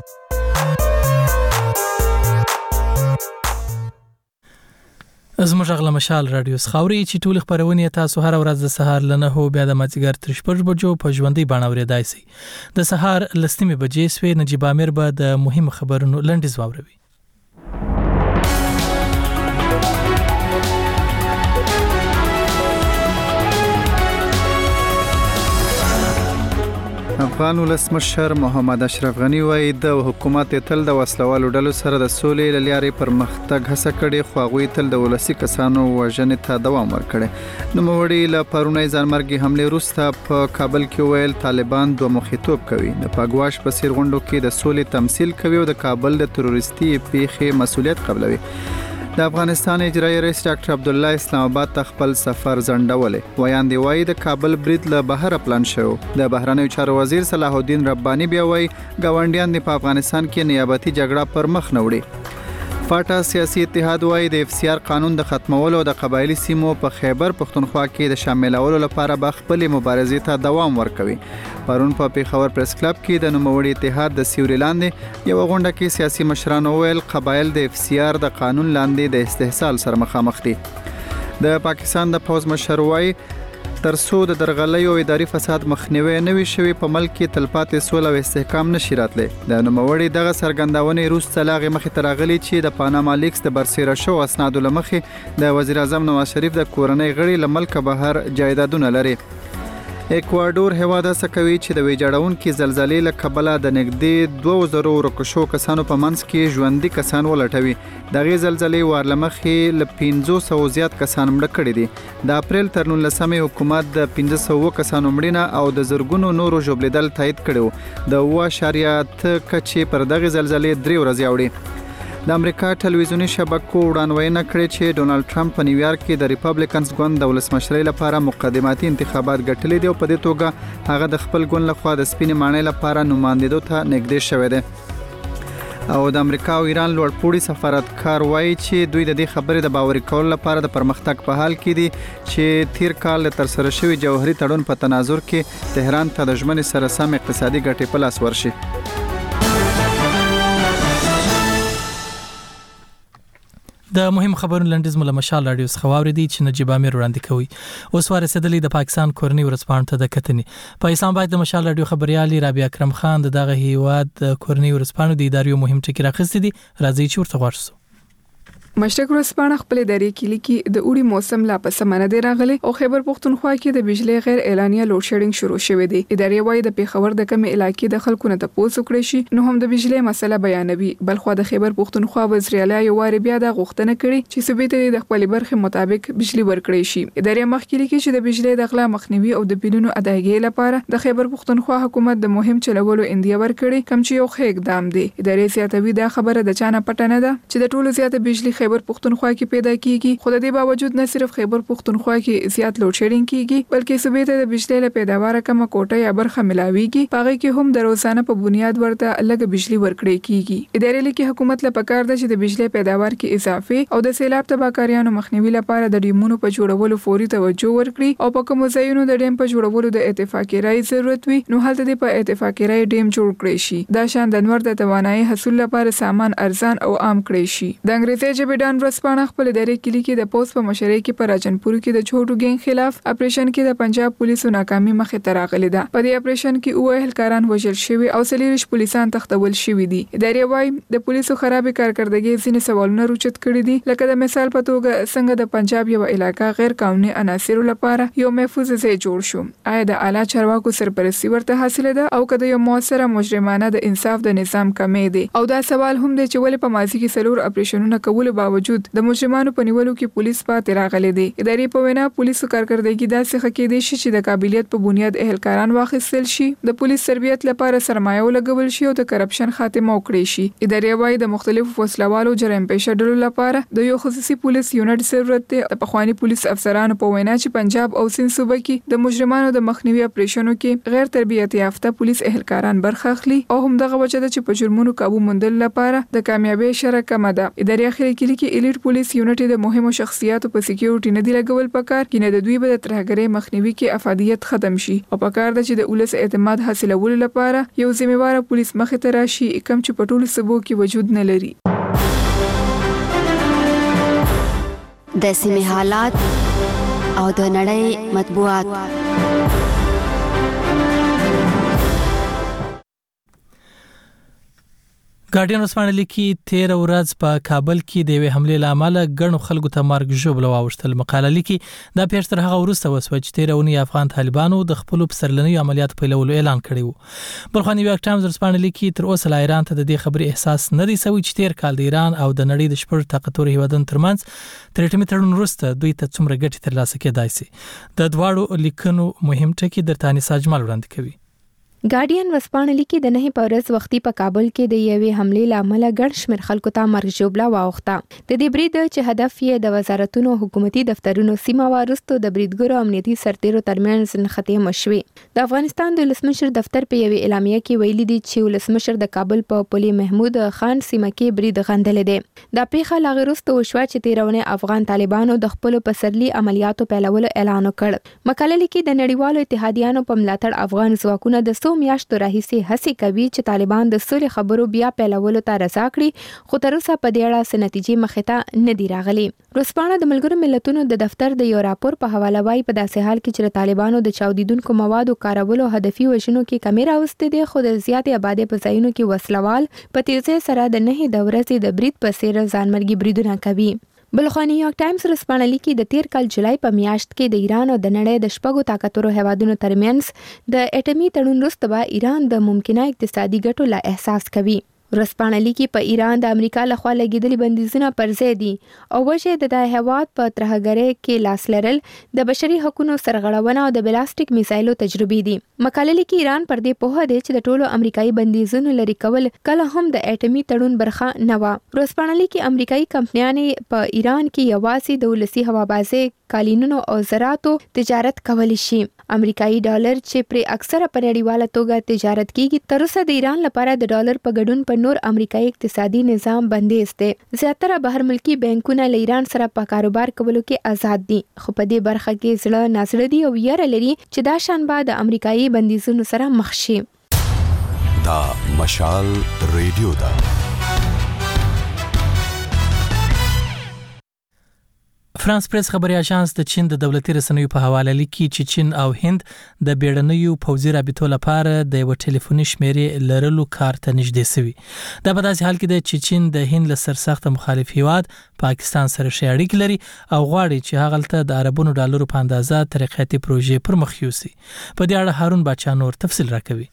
زموږ غلا مشال رادیو خاوري چې ټول خبرونه تاسو هر ورځ د سهار ل 9 بیا د مازیګر تر 6 بجو په ژوندۍ باندې اوریدای شئ. د سهار لستمه بجې سوي نجيب امیر به د مهم خبرونو لنډیز واوروي. افغان ولسمشر محمد اشرف غنی وایي د حکومت تل د وسلوالو ډلو سره د سولې لارې پر مختګ هڅه کړې، خو هغوی تل د ولسی کسانو وژنې ته دوام ورکړي. نو موړي له پرونی ځانمرګي حمله وروسته په کابل کې ویل طالبان دوه مخیتوب کوي، د پاګواش په سیر غونډو کې د سولې تمثيل کوي او د کابل د تروریستي پیښې مسولیت قبلوي. د افغانستان اجرایی رئیس ډاکټر عبد الله اسلام آباد ته خپل سفر ځنډولې. ویان دی وایي د کابل برید له بهر پلان شو. د بهرنیو چارو وزیر صلاح الدین رباني بیا وایي ګاونډیان په افغانستان کې نیابتي جګړه پر مخ نه وړي. فاټا سیاسي اتحاد وایي د اف سی آر قانون د ختمولو د قبایلی سیمو په خیبر پښتونخوا کې د شاملولو لپاره به خپل مبارزې ته دوام ورکوي. پرون په پیښور پریس کلب کې د نوموړي اتحاد د سیوري لاندې یو غونډه کې سیاسي مشران ویل قبایل د اف سی آر د قانون لاندې د استحصال سره مخامخ دي. د پاکستان د پوز مشر وایي ترڅو د درغلۍ او اداري فساد مخنیوي نه وي شوی په ملک کې تلپاتې سوله او استحکام نشي راتلی. د نوموړي دغه سرګندونې روس څلاغې مخې ته راغلي چې د پاناما لیکس د برسیره شو اسنادو لمخې د وزیر اعظم نواز شریف د کورنۍ غړي له ملک بهر جایدادونه لري. ایکوادور هیواد هڅه کوي چې د ویجاړونکو زلزلې له کبله د نږدې 2000 ورکشو کسانو په منځ کې ژوندۍ کسان ولټوي. دغه زلزلې ورلمخې له 500 زیات کسان مړه کړي دي. د اپریل تر 19 حکومت د 500 کسانو مړینه او د زرګونو نورو ژوبلیدل تایید کړو. د 2.8 کچې پر دغه زلزلې 3 ورځې اوړي. د امریکا ټلویزیونی شبکو وړاندوینه کړې چې ډونالد ټرمپ په نیویارک کې د ریپبلیکنز ګوند د ولسمشرۍ لپاره مقدماتي انتخابات ګټلې دي او په دې توګه هغه د خپل ګوند لخوا د سپینې ماڼۍ لپاره نمائندېدو ته نږدې شوی دی. او د امریکا او ایران لوړپوړي سفارتکار وایي چې دوی د دې خبرې د باوري کولو لپاره د پرمختګ په حال کې دي چې تیر کال تر سره شوی جوهري تړون په تناظر کې تهران ته د ژمنې سره سم اقتصادي ګټې په لاس ورشي. د مهم خبرونو لنډیز مله مشال رادیو خواوري دي چې نجيب امیر وړاندې کوي. اوس ورسېدلې د پاکستان کورنۍ ورځپاڼه ته د کتنې په اسلام آباد د مشال رادیو خبريالي رابعه اکرم خان دغه هیواد کورنۍ ورځپاڼه د ادارې مهم ټکی راخستې دي. راځي چې ورته ورسو. مشرق ورځپاڼه خپل ادارې کې لیکي د اوړي موسم لا په سمانه دی راغلی او خیبر پښتونخوا کې د بجلی غیر اعلانیه لوډ شیډینګ شروع شوه دی. ادارې وايي د پیښور د کم علاقې د خلکو نه تاسو کړی شي نو هم د بجلی مسله بیانوي. بلخو د خیبر پښتونخوا وزیر اعلی یو واری بیا د غوښتنه کړې چې سبیته د خپل برخه مطابق بجلی ورکړي شي. ادارې مخکې لیکي چې د بجلی د غلا مخنیوي او د بیلونو ادایګۍ لپاره د خیبر پښتونخوا حکومت د مهم چلولو اندیا ورکړي کم چې یو ښه اقدام دی. ادارې زیاتوي دا خبره د چانه پټنه ده چې د ټولو زیاته بجلی خیبر پښتونخوا کې پیدا کیږي. خو د دې باوجود نه صرف خیبر پښتونخوا کې زیات لوډ شیډینګ کیږي بلکې صوبې ته د بجلی له پیداوار کم کوټه یا برخه ملاويږي. پاره کې هم د روزانه په بنیاد ورته لږ بجلی ورکړي کیږي. ادارې لیکي حکومت له پکار ده چې د بجلی پیداوار کې اضافه او د سیلاب تباکاریانو مخنیوي لپاره د ډیمونو په جوړولو فوري توجه ورکړي او په کوم ځایونو د ډیم په جوړولو د اتفاقی رائے ضرورت وي نو هلته د په اتفاقی رائے ډیم جوړ کړي شي. دا شان د نور د توانایي حاصل لپاره سامان ارزان او عام کړي شي. د انګریزي ژبې ډان ورځپاڼه خپل ادارې کې لیکي د پوس په مشرۍ کې په راجنپور کې د چوټو ګینګ خلاف اپریشن کې د پنجاب پولیسو ناکامي مخې ته راغلې ده. په دې اپریشن کې اوه اهلکاران وژل شوي او 40 پولیسان تختول شوي دي. ادارې وايي د پولیسو خرابې کارکردګي ځینې سوالونه روچت کړي دي لکه د مثال په توګه څنګه د پنجاب یو علاقہ غیر قانوني عناصر لپاره یو محفوظ ځای جوړ شو. آیا د اعلی چارواکو سرپرستی ورته حاصله ده او کله یو موثره مجرمانه د انصاف د نظام کمې دي. او دا سوال هم دی چې ولې په ماضي کې سلور اپریشنونه کول باوجود د مجرمانو په نیولو کې پولیس پاتې راغلي دي. ادارې په وینا پولیسو کارکردګي داسې خکې دي چې د قابلیت په بنیاد اهلکاران واخیستل شي، د پولیس تربیت لپاره سرمایه ولګول شي او د کرپشن خاتمه وکړي شي. ادارې وايي د مختلفو وسلوالو جرم پیشه ډلو لپاره د یو خصوصي پولیس یونټ ضرورت دی. د پخوانی پولیس افسرانو په وینا چې پنجاب او سند صوبه کې د مجرمانو د مخنیوي اپریشنونو کې غیر تربیت یافته پولیس اهلکاران برخه اخلي او هم دغه وجه ده چې په جرمونو قابو موندل لپاره د کامیابی شرکه کمه ده. ادارې اخر کې ویلي کې الیټ پولیس یونټ د مهمو شخصیاتو په سکیورټي نه دی لګول پکار کینه د دوی به د ترهګرۍ مخنیوي کې افادیت ختم شي او پکار د چې د ولس اعتماد حاصلولو لپاره یو ذمہوار پولیس مخې ته راشي کم چې په ټولو صوبو کې وجود نه لري. د سیمې حالات او د نړۍ مطبوعات. ګارډین وسپانه لیکي 13 ورځ په کابل کې د یوې حملې لامل غنو خلکو ته مرګ ژوبل واوښتل. مقاله لیکي دا پیښه تر هغه وروسته وسوه چې 13 اونۍ افغان طالبانو د خپل پسرلنۍ عملیاتو پیلولو اعلان کړی وو. بلخو نیویارک ټایمز وسپانه لیکي تر اوسه لا ایران ته د دې خبرې احساس نه دی سوی چې 13 کال د ایران او د نړۍ د شپږ طاقتور هیوادونو ترمنځ تر ټیمي تړون وروسته دوی ته څومره ګټه ترلاسه کېدای شي. د دواړو لیکنو مهم ټکي درته انیسا اجمل وړاندې کوي. ګارډین وسپانه لیکي د نه په ورځ وختي په کابل کې د یوې حملې لامل ګڼ شمېر خلکو ته مرګ ژوبله واوښته. د دې برید چې هدف یې د وزارتونو حکومتي دفترونو سیمه وارستو د بریدګرو امنیتي سرتیرو ترمنځ نښتې مشوي. د افغانستان د ولسمشر دفتر په یوې اعلامیه کې ویلي دي چې ولسمشر د کابل په پلی محمود خان سیمه کې برید غندل دي. دا پیښه لا غیرسته وشوه چې 13 افغان طالبانو د خپل پسرلي عملیاتو پیلولو اعلان وکړ. مقاله لیکي د نړیوالو اتحادیانو په ملاتړ افغان ځواکونه د میاشتو راهیسې هڅې کوي چې طالبان د سولې خبرو بیا پیلولو ته رضا کړي خو تر اوسه په دې اړه څه نتیجې مخې ته نه دي راغلي. ورځپاڼه د ملګرو ملتونو د دفتر د یو راپور په حواله وایي په داسې حال کې چې طالبانو د چاودیدونکو موادو کارولو هدفي وژنو کې کمی راوستې دي خو د زیاتې آبادۍ په ځایونو کې وسلوال په تیزۍ سره د 9 د ورځې د برید په څیر ځانمرګي بریدونه کوي. بلخو نیویارک ټایمز وسپانه لیکي د 13 کال جولای په میاشت کې د ایران او د نړۍ د شپږو طاقتورو هیوادونو ترمنځ د اټومي تړون وروسته به ایران د ممکنه اقتصادي ګټو لا احساس کوي. ورځپاڼه لیکي په ایران د امریکا لخوا لګیدلي بندیزونه پر ځای دي او وجه د هیواد په ترهګرۍ کې لاس لرل د بشري حقوقو سرغړونه او د بلاستیک میسایلو تجربې دي. مقاله لیکي ایران پر دې پوهه دی چې د ټولو امریکایي بندیزونو لري کول کله هم د اټومي تړون برخه نه و. ورځپاڼه لیکي امریکایي کمپنیانې په ایران کې یوازې د ولسي هوابازۍ کالینونو او زراعتو تجارت کولی شي. امریکایي ډالر چې پر اکثره په نړیواله توګه تجارت کیږي تر اوسه د ایران لپاره د ډالر په ګډون په نور امریکایي اقتصادي نظام بندیز دی. زیاتره بهر ملکی بانکونه له ایران سره په کاروبار کولو کې آزاد دي خو په دې برخه کې زړه نازړه دي او یاره لري چې دا شان به د امریکایي بندیزونو سره مخ شي. دا مشال ریډیو دا فرانس پریس خبري اژانس د چین د دولتي رسنیو په حواله لیکي چې چین او هند د بیړنیو پوځي رابطو لپاره د یو ټلیفوني شمیرې لرلو کار ته نږدې شوي. دا په داسې حال کې ده چې چین د هند له سرسخت مخالف هیواد پاکستان سره ښې اړیکې لري او غواړي چې هغه د عربونو ډالرو په اندازه ترقیاتي پروژې پر مخ یوسي. په دې اړه هارون باچا نور تفصیل راکوي.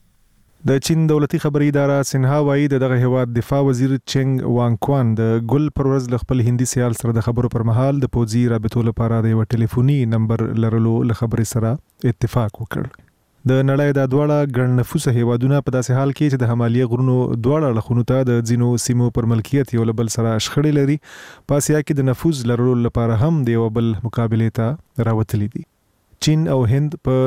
د چین دولتي خبري اداره سنها وايي دغه هیواد دفاع وزیر چنګ وانګکوان د ګل پر ورځ له خپل هندي سیال سره د خبرو پر مهال د پوځي رابطو لپاره د یو ټلیفوني نمبر لرلو له خبرې سره اتفاق وکړ. د نړۍ د دواړه ګڼ نفوسه هیوادونه په داسې حال کې چې د همالیه غرونو دواړه اړخونو ته د ځینو سیمو پر ملکیت یو بل سره شخړې لري په اسیا کې د نفوذ لرلو لپاره هم د یو بل مقابله ته راوتلي دي. چین او هند په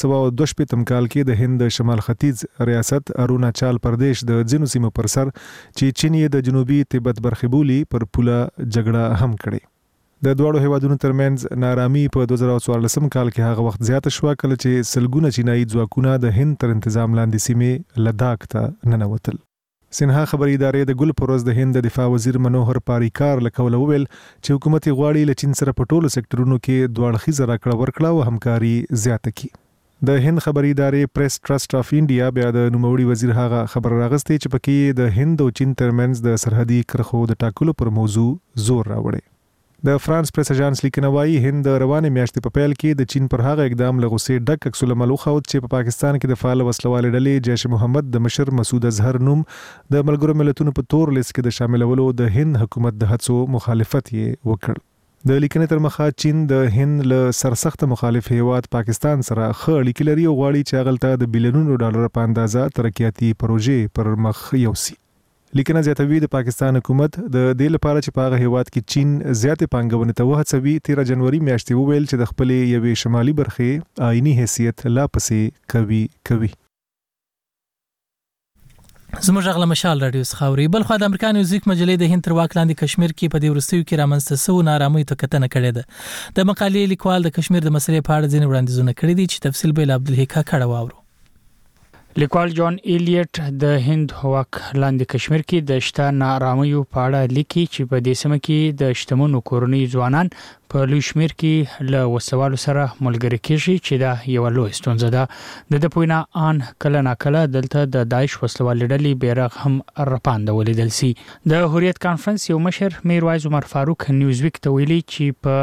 1922 کال کې د هند شمال ختیځ ریاست اروناچل پردیش د ځینو سیمو پر سر چې چین یې د جنوبي تبت برخې بولي پر پوله جګړه هم کړې. د دوړو هیوادونو ترمنځ نارامي په 2014 کال کې هغه وخت زیاته شوه کله چې سلګونه چینایي ځواکونه د هند تر تنظیم لاندې سیمې لداخ ته ننوتل. سنها خبري ادارې د ګل پروز د هند د دفاع وزیر منوهر پاریکار لکول ویل چې حکومت غواړي له چین سره په ټولو سکتورونو کې دوړخیزه راکړه ورکړه او همکاري زیاته کړي. د هند خبري ادارې پریس ټرست اف انډیا بیا د نوموړي وزیر هغه خبر راغستې چې پکې د هند او چین ترمنځ د سرحدي کرښو د ټاکلو پر موضوع زور راوړي. د فرانس پریس اژانس لیکنه وايي هند روانه میاشتې په پیل کې د چین پر هغه اقدام له غوسې ډک عکس العمل وښود چې په پاکستان کې د فعال وسلوال ډلې جیش محمد د مشر مسعود اظهر نوم د ملګرو ملتونو په تور لیست کې د شاملولو د هند حکومت د هڅو مخالفت یې وکړ. د لیکنې تر مخه چین د هند له سرسخت مخالف هیواد پاکستان سره ښه اړیکې لري او غواړي چې هغه د بلیونونو ډالر په اندازه ترقیاتي پروژې پر مخ یوسي. لیکنه زیاتوي د پاکستان حکومت د دې لپاره چې په هغه هیواد کې چین زیاتې پانګونې ته وهڅوي 13 جنوري میاشتې وویل چې د خپل یوې شمالي برخې آئینی حیثیت لا پسې کوي. زموږ غلا مشال رادیو خاوري بل خو د امریکا میوزیک مجلې د هند تر واک لاندې کشمیر کې په دې ورستیو کې رامنځته شو نارامي ته کتنه کړې ده د مقالې لیکوال د کشمیر د مسلې په اړه ځینې وړاندیزونه کړي دي چې تفصیل به عبدالحق کړه واورو لیکوال جان ایلیټ د هند واک لاندې کشمیر کې د شته نارامیو په اړه لیکي چې په دې سیمه کې د شتمنو کورنۍ ځوانان په لوی شمیر کې له وسوالو سره ملګری کېږي چې دا یو لوی ستونزه ده د پوینا ان کله ناکله دلته د داعش وسوال ډلې بیرغ هم رپاندول دي سي د حریت کانفرنس یو مشر میرویز عمر فاروق نیوزویک ته ویلي چې په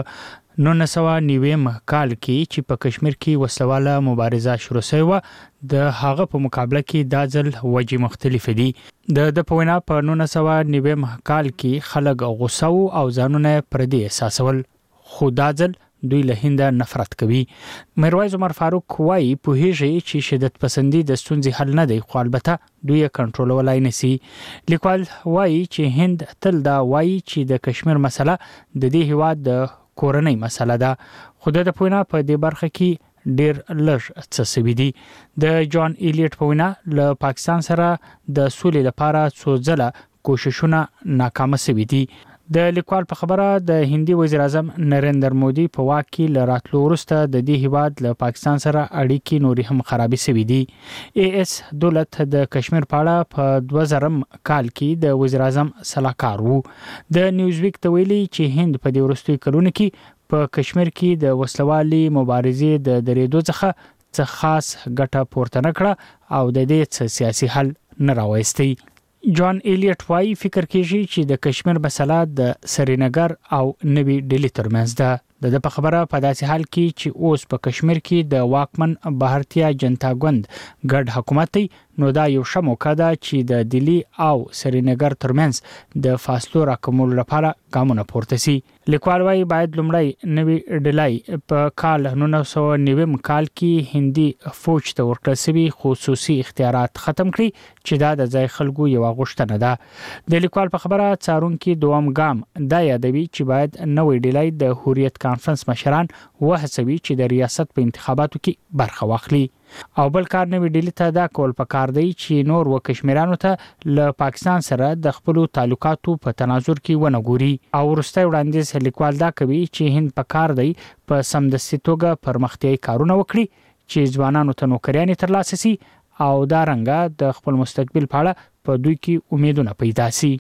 1990 کال کې چې په کشمیر کې وسواله مبارزه شروع شوه د هغه په مقابله کې د ځل وجې مختلف دي د پوینا په 1990 کال کې خلک غوسه او ځانونه پردي احساسول خو د ځل دوی له هند نفرت کوي میرویز عمر فاروق وايي په هیڅ چې شدت پسندي د ستونزې حل نه دی خو البته دوی کنټرولولای نشي لیکوال وايي چې هند تل دا وايي چې د کشمیر مسله د دې هیواد د کورنۍ مسله ده خو د پوینا په دې برخه کې ډیر لږ څه سوي دي د جان ایلیټ په وینا له پاکستان سره د سولې لپاره څو ځله کوششونه ناکام شوي دي د لیکوال په خبره د هندي وزیر اعظم نریندر مودي په واک کې لراتلو وروسته د دې هیواد له پاکستان سره اړیکې نوري هم خرابې شوي دي اس دولت د کشمیر په اړه په 2000 کال کې د وزیر اعظم صلاحکار وو د نیوزویک ته ویلي چې هند په دې وروستیو کلونو کې په کشمیر کې د وسلوالي مبارزې د درېدو څخه خاص ګټه پورته نکړه او د دې سیاسي حل نه راوېستي جان ایلیټ وايي فکر کوي چې د کشمیر مسله د سرینګر او نوی ډیلی ترمنځ ده د په خبره په داسې حال کې چې اوس په کشمیر کې د واکمن بهرتیا جنتا ګوند ګډ حکومت دی نو دا یو ښه موقع ده چې د دلی او سرینګر ترمنځ د فاصلو راکمولو لپاره ګامونه پورته شي لیکوال وايي باید لومړی نوی ډیلی په کال 1990 کال کې هندي فوج ته ورکړل شوی خصوصي اختیارات ختم کړي چې دا د ځای خلکو یو غوښتنه ده د لیکوال په خبره څارونکو دوام ګام دا یادوي چې باید نوی ډیلی د حریت کانفرنس مشران وهڅوي چې د ریاست په انتخاباتو کې برخه واخلي او بل کار نوی ډیلی ته دا کول پکار دی چې نور و کشمیرانو ته له پاکستان سره د خپل تعلقاتو په تناظر کې ونګوري او ورسته وړاندیز لیکوال دا کوي چې هند پکار دی په سمدستي توګه پرمختیايي کارونه وکړي چې ځوانانو ته نوکریان ترلاسه شي او دا رنګه د خپل مستقبل په اړه په دوی کې امیدونه پیدا شي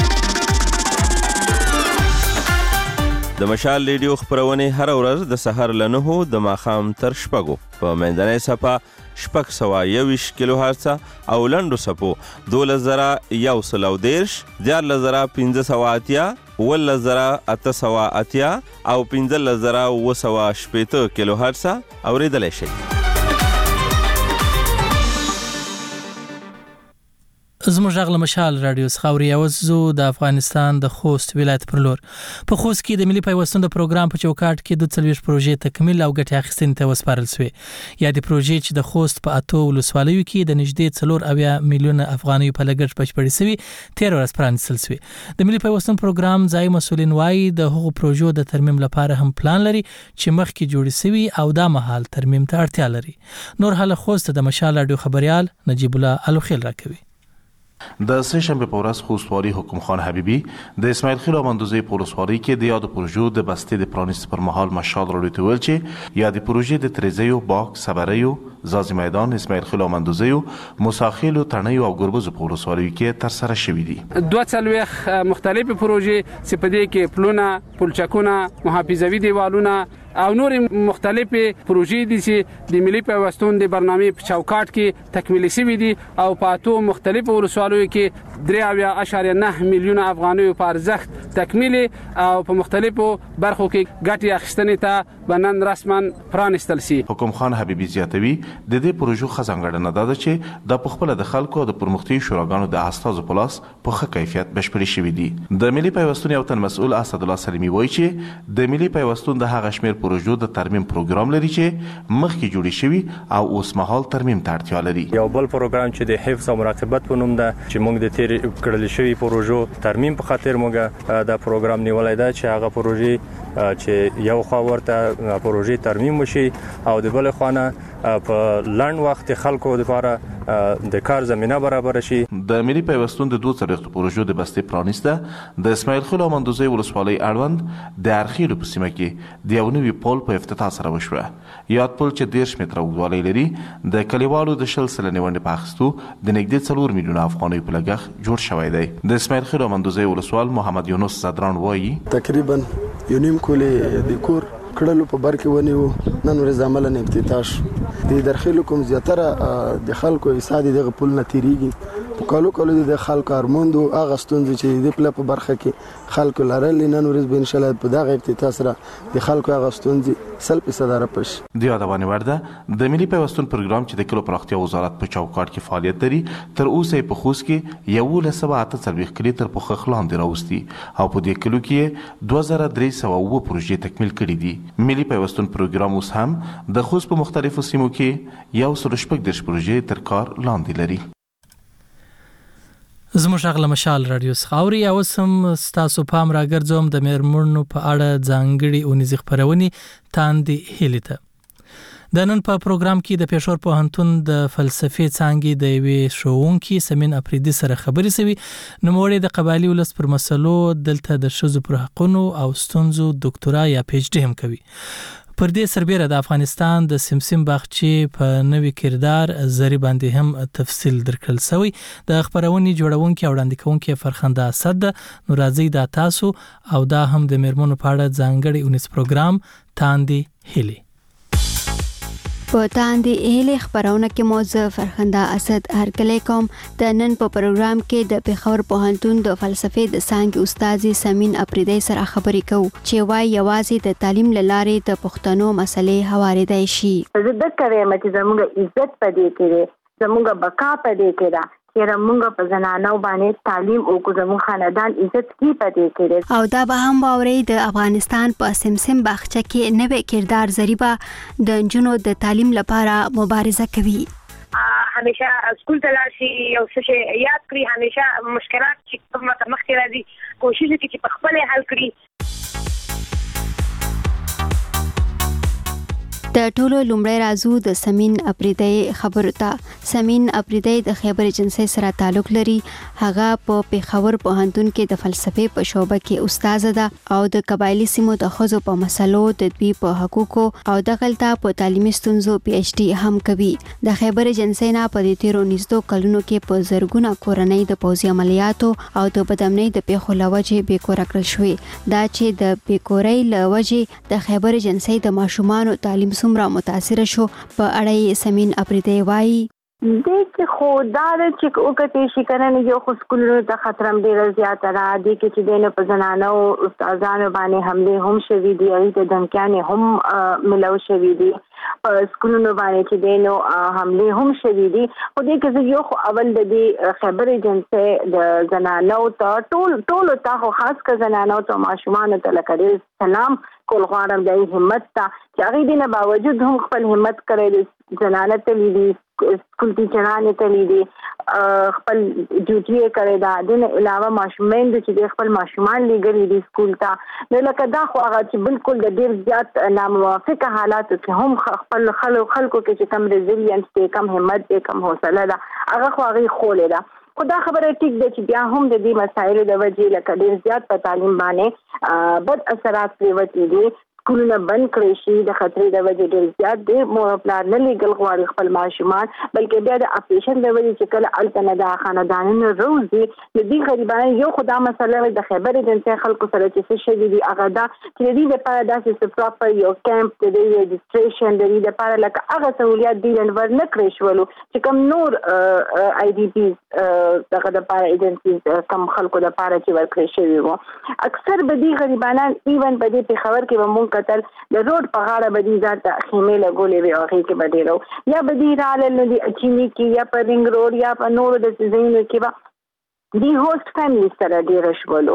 د مشال ریډیو خبرونه هر ورځ د سحر له 9 د ماخام تر شپږو په منځنۍ صفه 621 کیلو هرتز او لنډو صفو 2113 14580 11880 او 15980 کیلو هرتز اوریدل شي زموږ غلا مشال رادیو خاوري اوزو د افغانستان د خوست ولایت پر لور په خوست کې د ملي پیوستون د پروګرام په چوکاټ کې د 40 پروژې تکمیل او ګټه اخیستنې ته وسپارل شوې یا د پروژې چې د خوست په اتو ولسوالیو کې د نږدې 4 میلیون افغانۍ په لګښت بشپړې شوې 13 ورځې پرانیستل شوې د ملي پیوستون پروګرام ځای مسولین وايي د هغو پروژو د ترمیم لپاره هم پلان لري چې مخکې جوړ شوي او دا مهال ترمیم ته اړتیا لري نور حال خوست د مشال رادیو خبريال نجیب الله الوخیل راکوي د سه شنبه په ورځ خوستوالي حکم خان حبیبي د اسماعیل خیل امندوزي په ولسوالۍ کې د یاد پروژو د بستې د پرانیست پر مهال مشال راډیو ته ویل چې یا د پروژې د تریزیو باغ صبریو زازي میدان اسماعیل خیل امندوزي موساخیل تڼیو او ګربز په ولسوالۍ کې تر سره شوې دي 22 مختلفې پروژې چې په دې کې پلونه پلچکونه محافظوي دیوالونه او نور مختلفې پروژې دي چې د ملي پیوستون د برنامې په چوکاټ کې تکمیل شوې دي او په اتو مختلفو ولسوالیو کې 3.9 میلیون افغانۍ په ارزښت تکمیل او په مختلفو برخو کې ګټې اخیستنې ته بنن رسما پرانستل شي حکم خان حبیبي زیاتوي د دې پروژو خزانګړنه ده چې د پخپل د خلکو د پرمختي شوراګانو د استازو په لاس په ښه کیفیت بشپړې شوې دي د ملي پیوستون یو تن مسؤل اسد الله سلیمي وایي چې د ملي پیوستون د هغه شمیر پروژو د ترمیم پروګرام لري چې مخکې جوړ شوی او اوس مهال ترمیم ته اړتیا لري یو بل پروګرام چې د حفظ او مراقبت په نوم ده چې موږ د تیر کړل شوی پروژو ترمیم په خاطر موږ دا پروګرام نیولای دا چې هغه پروژې چې یو خوا ورته پروژې ترمیم وشي او د بل خوانه په لاند وخت خلکو لپاره د کار زمينه برابر شي. د ملي پیوستون د 2 پروژو د بستې پرانیسته د اسماعیل خیل او مندوزی ولسوالۍ اړوند د ارخیلو په سیمه کې د یو نوي پل په افتتاح سره وشوه. یاد پل چې 10 متره اوږدوالی لري د کلیوالو د 20 سلنې ونډې په اخیستو د نږدې 4 میلیونه افغانیو په لګښت جوړ شوی دی. د اسماعیل خیل او مندوزی ولسوال محمد یونس زدران وایي تقریبا یو نیم کولې د کور کړلو په بر کې ونیو نن ورځ عملاً افتتاح شو. د درخیلو کوم زیاتره د خلکو حساب دغه پل نه تیریږي په کالو د خلکو ارموندو هغه ستونزې چې د پل په برخه کې خلکو لرل نن ورځ به ان شاء الله په دغه افتتاح سره د خلکو هغه ستونزې 100% راپش. د یادونه ورده د ملي پیوستون پروګرام چې د کلو پراختیا وزارت په چوکاټ کې فعالیت لري تر اوسه په خوست کې 148 کلی تر پوخ خلان دی راوستي او په دې کلو کې 2300 پروژې تکمیل کړي دي. ملي پیوستون پروګرام اوس هم د خوست په مختلفو سیمو کې 114 پروژې تر کار لاندې لري. زموږ غږ مشال رادیو خاوري او سم ستاسو پام راګرځوم د میرمنو په اړه ځانګړي اونیزي خبرونه تاندې هلیته. د نن په پروګرام کې د پېښور پوهنتون د فلسفي څانګې د یوې ښوونکي سمین اپریدي سره خبرې سوي. نوموړی د قبایلی ولس پر مسلو دلته د ښځو پر حقونو او ستونزو ډاکټرا یا پی ایچ ډي هم کوي. پر دې سربېره د افغانستان د سمسم باغچې په نوې کردار زری باندې هم تفصیل درکړل شوی. د خبرونې جوړونکي او وړاندې کوونکي فرخنده اسد نو راځي دا تاسو او دا هم د میرمنو په اړه ځانګړي اونیس پروګرام تاندې هلي. په تاندې هلي خبرونه کې موضوع فرخنده اسد هرکلی کوم. د نن په پروګرام کې د پېښور پوهنتون د فلسفې د څانګې استاد سمین اپریدي سره خبرې کوو چې وايي یوازې د تعلیم لاره د پښتنو مسلې هواریدای شي. زه د کوم چې زموږ عزت پدې کې زموږ بقا پدې کې دا چې موږ په زنانو باندې تعلیم او زموږ خاندان عزت کی پدې کې. او دا به هم باوري د افغانستان په سمسم باغچه کې نوې کردار زریبا د جنونو د تعلیم لپاره مبارزه کوي. همیشه سکول ته لاړ شي یو څه یاد کړی، همیشه مشکلات چې کومه مخکې راځي کوشش وکړي چې په خپل حل کړي. د ټولو لومړی راځو د سمین اپریدي خبرو ته. سمین اپریدي د خیبر ایجنسی سره تعلق لري. هغه په پېښور پوهنتون کې د فلسفې په شعبه کې استاد ده او د قبایلی سیمو د ښځو په مسلو د دوی په حقوقو او دغلته په تعلیمي ستونزو پی ایچ ډي هم کوي. د خیبر ایجنسی نه په دې تیرو 19 کلونو کې په زرګونه کورنۍ د پوځي عملیاتو او د بدامنۍ د پیښو لوجې بیکوره کړل شوې. دا چې د بیکورۍ لوجې د خیبر ایجنسی د ماشومانو تعلیم څومره متاثر شو په اړه سمین اپریدي وایي. دې خو دا چې وکړي شي کنه یو خو سکولونو ته خطر هم ډیر زیات را دي چې دینه په زنانو استادانو باندې حمله هم شوي دي او د دمکانې هم ملو شوي دي په سکولونو باندې چې دینو حمله هم شوي دي. خو دې کې یو خو اول د دې خبر ایجنسی د زنانو ته ټول ته خاص کر زنانو ته ماشومان ته لکه سلام کول غواړم د همت ته چې هغه دې نه باوجود هم خپل همت کړی زنانه ته لیدي سکول ټیچرانه ته لیدي خپل ډیوټي کړی دا د علاوه ماشومان چې خپل ماشومان لګري دي سکول ته نو لکه دا خو هغه چې بالکل د ډیر زیات ناموافقه حالات کې هم خپل خلکو کې چې کم ریزیلینس دي کم همت دي کم حوصله ده هغه خو هغه خولې ده. خو دا خبره ټیک ده چې بیا هم د دې مسایلو د وجې لکه ډیر زیات په تعلیم باندې بد اثرات پریوتی دي. سکولونه بند کړی شي د خطرې د وجې ډیر زیات دي. پلار نه لیږل غواړي خپل ماشومان بلکې بیا د اپریشن د وجې چې کله هلته نه د خاندانونو روزي د دې غریبانو یو خو دا مسله د خیبر ایجنسۍ خلکو سره چې څه شوي دي هغه دا چې د دې لپاره داسې پراپر یو کیمپ د دې رجسټریشن د دې لپاره لکه هغه سهولیات دې ور نه کړی شولو چې کوم نور آی ډي پیز دغه لپاره ایجنسیز کم خلکو لپاره چې ورکړی شوي وو. اکثر به دې غریبانان ایون په دې پېښور کې به مونږ کتل د روډ په غاړه به دې ځان ته خیمې لګولې وې هغې کې به ډېر یا به دې رالل نو د اچیني کې یا په رنګ روډ یا په نورو د ځایونو کې به دې هوسټ فیملی سره ډېره شولو.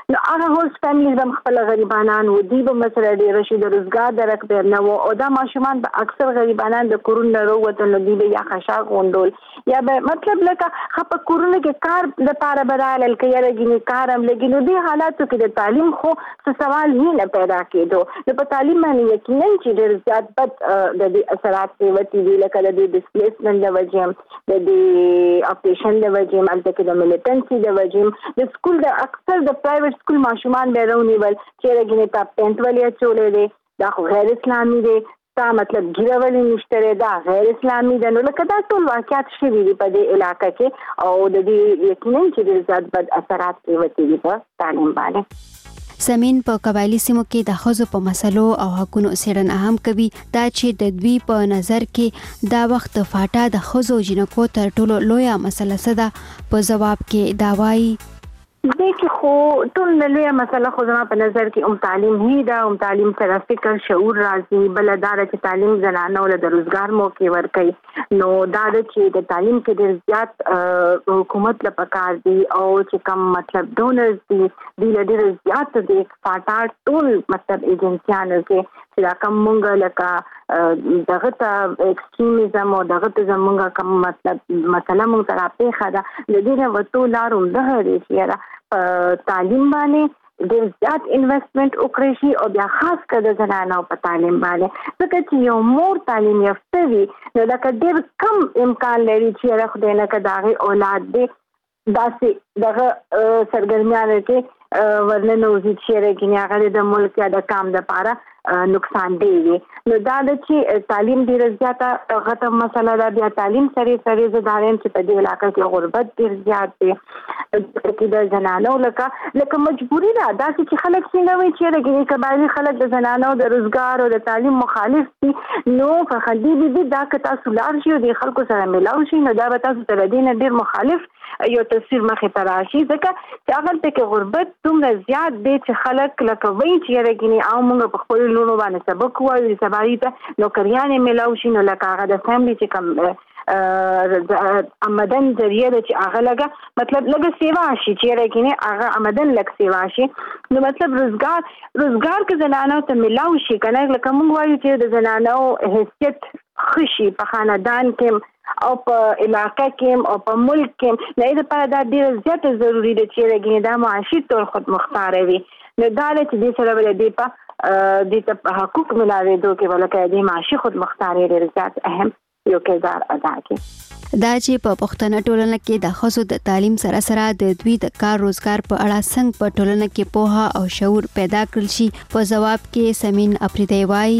نو هغه هوست فیملیز هم خپل غریبانان و دي به مثلا ډیر شي د روزګار درک نه و او دا ماشومان به اکثر غریبانان د کورون نه وروته نو دي به یا خشاک غوندول یا به مطلب لکه خپ کورونه کې کار د پاره برال کې یا لګینی کارم لګینو دي حالاتو کې د تعلیم خو څه سوال هی نه پیدا کېدو نو په تعلیم باندې یقینا چې ډېر زیات بد د دې اثرات پریوتی دي لکه د ډیسپلیسمنت د وجې د دې اپریشن د وجې مالته کې د ملیټنسي د وجې د سکول د اکثر د پرایویټ سکول ماشومان به رونیول چې لګینی په پینټ ولیا چولې دي دا خو غیر اسلامي دي تا مطلب ګیرولې نشته دا غیر اسلامي ده نو لکه دا ټول واقعیت شوي دي په دې علاقې کې او د دې یقینا چې ډېر زیات بد اثرات پریوتی دي په تعلیم باندې سمین په قبایلی سیمو کې د ښځو په مسلو او حقوقو څېړنه هم کوي دا چې د دوی په نظر کې دا وخت فاټا د ښځو جنکو تر ټولو لویه مسله څه ده په ځواب کې دا وایي دغه خو ټول لویه مسله خو زما په نظر کې تعلیم هی دا تعلیم سره فکر شعور راځي بل دا چې تعلیم زنانه ول د روزګار موقع ورکړي نو دا چې د تعلیم کې ډېر زیات حکومت له پکار دي او چې کوم مطلب ډونرز دي ډېر زیات د فاټا ټول مطلب ایجنسیانو کې چې دا کوم مونږ لکه دغه ته ایکستریمیزم او دغه ته زمونږ کوم مطلب مثلا مونږ سره پیښه ده د دې نه وته لارو ده چې تعلیم باندې ډېر زیات انویسټمنټ وکړي شي او بیا خاص کر د زنانو په تعلیم باندې ځکه چې یو مور تعلیم یافته وي نو دا ډېر کم امکان لري چې هغه خدای نه کړي اولاد دې داسې دغه سرګرمیانو کې ورننوزي چې راګنی هغه د ملک یا د کام لپاره نقصان دی نو دا چې تعلیم ډېر زیاته غټه مسله ده بیا تعلیم سره زدارین چې په دې علاقې کې غربت ډېر زیات دی چې د زنانو لکه مجبوری ده دا چې خلک څنګه وي چې راګنی قبایلی خلک د زنانو د روزګار او د تعلیم مخالف دي نو فخدي دي دا که تاسو لار شي او د خلکو سره ملاو شي نو دا به تاسو تر دې نه ډېر مخالف یو تصویر مخې ته راشي ځکه چې هغه ته کې غربت دومره زیات دی چې خلک لکه وایي چې راګنی او موږ په خپل لونو باندې سبق وایو سبایي ته نوکریانې ملاو شي نو لکه هغه د فیملی چې کوم آمدن ذریعہ چې هغه لګه مطلب لګه سیوا شي چې راګنی هغه آمدن لګ سیوا شي نو مطلب روزګار کې زنانو ته ملاو شي کنه لکه موږ وایو چې د زنانو حیثیت خشي په خاندان کې او په علاقې کې او په ملک کې نه د پاره دا ډیر زیات ضروری دی چې راګنی دا معاشي ټول خود مختار وي نو دا چې د سره ول دی په د حقوق ملاويدو کې ولکه د معاشي خود مختار ډیر زیات اهم یو کردار ادا کوي دا چې په پښتنه ټولنه کې د ښځو د تعلیم سره سره د دوی د کار روزګار په اړه څنګه په ټولنه کې پوهه او شعور پیدا کړل شي په جواب کې سمین افریدی وایي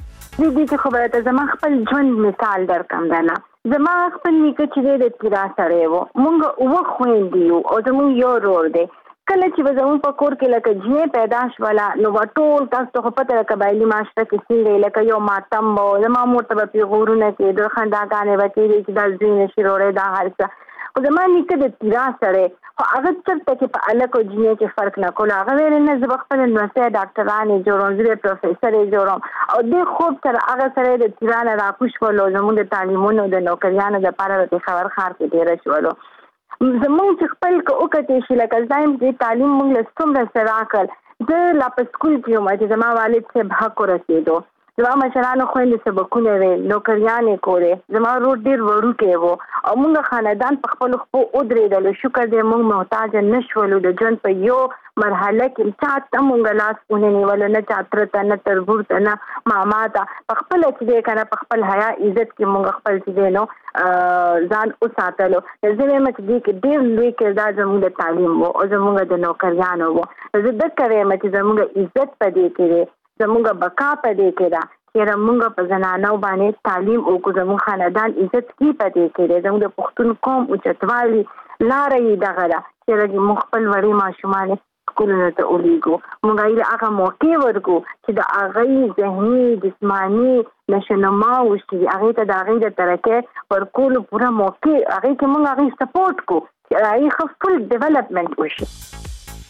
دې خبره ته زما خپل ژوند مثال درکم نه زما خپل نیکه چې د تیرا سره وو مونږ وخويندیو او زموږ یو رور دی کله چې زموږ په کور کې لکه جې پیدا شولا نو ټول تاسو په پته قبایلی معاشره کې څنګه لکه یو ماتم او زما مرتبه پیغورونه کې د خنداګانې وکړي چې د ځین شروع ده هرڅه خو زما نیکه د تیرا سره خو هغه چرته کې په الکو جنې کې فرق نه کول هغه ویل نه زه خپل نوسه ډاکټرانه جوړوم زه پروفیسور جوړوم او د خوب سره هغه سره د تیرا نه راکوش ولو زموږ د تعلیمونو د نوکریانو لپاره د خبر خار کې ډیر شولو زموږ چې خپل کو کته شي لکه ځایم د تعلیم موږ له څومره سره کړ د لا په سکول کې مې چې زما والد څخه بحق ورسېدو زما مشرانو خويندې سبقونه وې نوکریانې کولې زما روډ ډیر وړوکی وو او موږ خاندان په خپل خو او درېدل شکر دې موږ محتاج نشولو د ژوند په یو مرحله کې چاته موږ لاس ونی ول نه چاتر ته نه تربور ته نه ماما ته په خپل چې کنه په خپل حیا عزت کې موږ خپل چې نو ځان او ساتلو زه مې چې دې ډیر لوی کردار زموږ د تعلیم وو او زموږ د نوکریانو وو زه د کوي چې زموږ عزت پدې کې زموږ بقا پدې کې دا چې موږ په زنانو باندې تعلیم او کو زموږ خاندان عزت کی پدې کې زموږ د پښتون قوم او چتوالي لارې دغه چې موږ خپل وړي ماشومان سکولونو ته اولیګو موږ یې هغه موقع ورکو چې د هغه ذهني جسمانی نشنما او چې هغه ته د هغه د ترکه ورکول پورا موقع هغه کې موږ هغه سپورټ کو چې هغه خپل ډیولپمنٹ وشي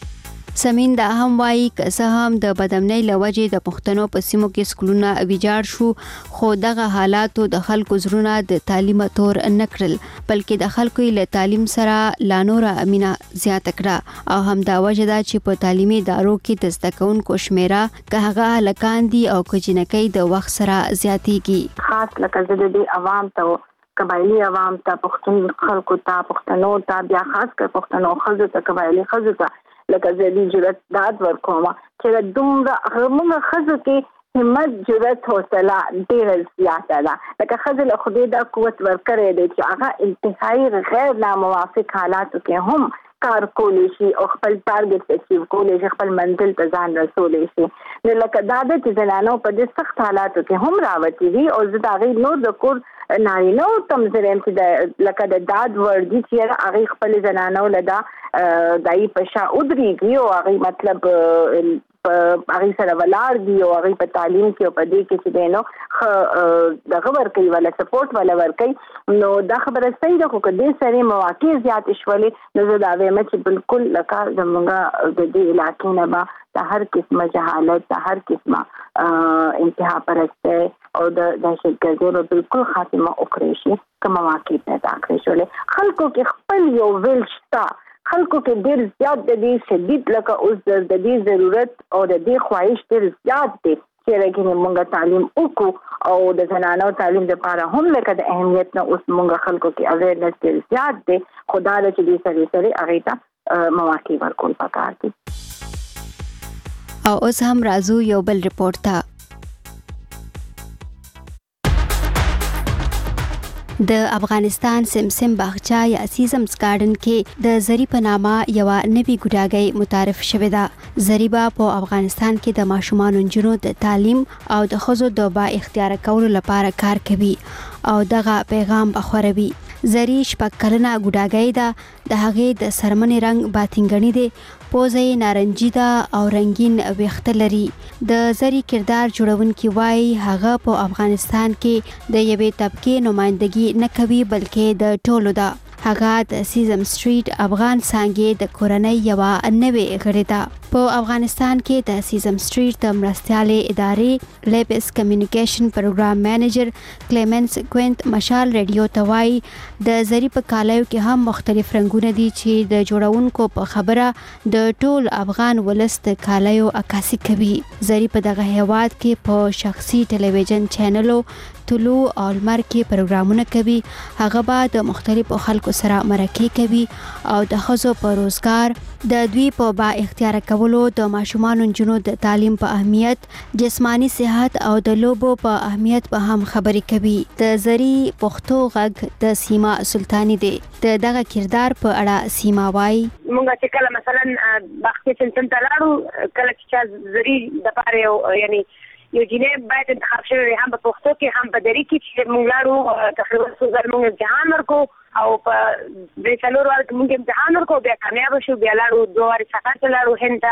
سمین دا هم وایي که څه هم د بدامنۍ له وجې د پښتنو په سیمو کې سکولونه ویجاړ شو خو دغه حالاتو د خلکو زړونه د تعلیم تور نه کړل بلکې د خلکو له تعلیم سره لا نوره مینه زیاته کړه او همدا وجه ده چې په تعلیمي ادارو کې د زده کوونکو شمیره که هغه هلکان دي او که جنکۍ د وخت سره زیاتیږي خاص لکه زه د دې عوام ته قبایلی عوام ته پښتون خلکو ته پښتنو ته بیا خاص کر پښتنو خزو ته قبایلی خزو ته لکه زه دې جرأت داد ورکوم چې دومره موږ خزو کې همت جرأت حوصله ډېره زیاته ده لکه خزو له خدای دا قوت ورکړی دی چې هغه انتهایی غیر ناموافق حالاتو کې هم کار کولی شي او خپل ټارګټ اچیو کولی شي خپل منزل ته ځان رسولی شي نو لکه دا د چې زنانو په دې سخت حالاتو کې هم راوتي دي او زه د هغې نور د کور نارینه او تم زرم چې لکه د داد ورډي چې هغه خپل زنانو لدا دای په شا ودرېږي او هغه مطلب هغه سره ولار دی او هغه په تعلیم کې او په دې کې چې دینو دغه ورکوي ولا سپورټ ولا ورکوي نو دا خبره صحیح ده خو کدي سره مواقع زیات شولې نو زه دا وایم چې بالکل لکه زمونږ د دې علاقې نه با د هر قسمه جهالت د هر قسمه انتها پرسته او د دهشتګردۍ به بالکل خاتمه وکړي شي که مواقع پیدا کړي شولې خلکو کې خپل یو ویل شته خلکو کې ډېر زیات د دې شدید لکه اوس د دې ضرورت او د دې خواهش ډېر زیات دی چې راګینه مونږه تعلیم وکړو او د زنانو تعلیم لپاره هم لکه د اهمیت نه اوس مونږه خلکو کې اویرنس ډېر زیات دی خدا دې چې دې سره هغه ته مواقع ورکول پکار دي او اوس هم راځو یو بل ریپورت ته د افغانستان سمسم باغچه یا سیزمز گارډن کې د زری په نامه یو نوی ګډاګي متعارف شوې ده زریبا په افغانستان کې د ماشومان نجونو د تعلیم او د خزو د با اختیار کولو لپاره کار کوي او دغه پیغام بخوروي زری شپږ کلنه ګډاګي ده د هغې د سرمنې رنگ باطنګنی دی پوزه نارنجي ده او رنگین ویښته لري د زری کردار جوړونکي وایي هغه په افغانستان کې د یوې طبقې نمائندګي نه کوي بلکې د ټولو ده هغه د سیزم سټریټ افغان څانګې د کورنۍ یو نوې غړې ده په افغانستان کې د سیزم سټریټ د مرستیالې ادارې لیبس کمیونیکیشن پروګرام مینیجر کلیمنس کوینت مشال ریډیو ته وایي د زری په کالیو کې هم مختلف رنگونه دي چې د جوړونکو په خبره د ټول افغان ولس د کالیو عکاسي کوي زری په دغه هیواد کې په شخصي ټلویزیون چینلو طلوع او لمر کې پروګرامونه کوي هغه به د مختلفو خلکو سره مرکې کوي او د خزو په روزګار د دوی په با اختیار کولو د ماشومان نجونو د تعلیم په اهمیت جسمانی صحت او د لوبو په اهمیت په هم خبرې کوي د زری پښتو غږ د سیما سلطانی دی د دغه کردار په اړه سیما وایي مونږ چې کله مثلا باغچه چنتن تلاړو کله چې زری د پاره یعنی یو جنې باید انتخاب شوی هم په پښتو کې هم په دری کې چې مونږ لاړو تقریبا څو مونږ امتحان ورکو او په د څلور ورځې مونږ امتحان ورکو بیا کامیاب شو بیا لاړو دوه واري سفر ته لاړو هند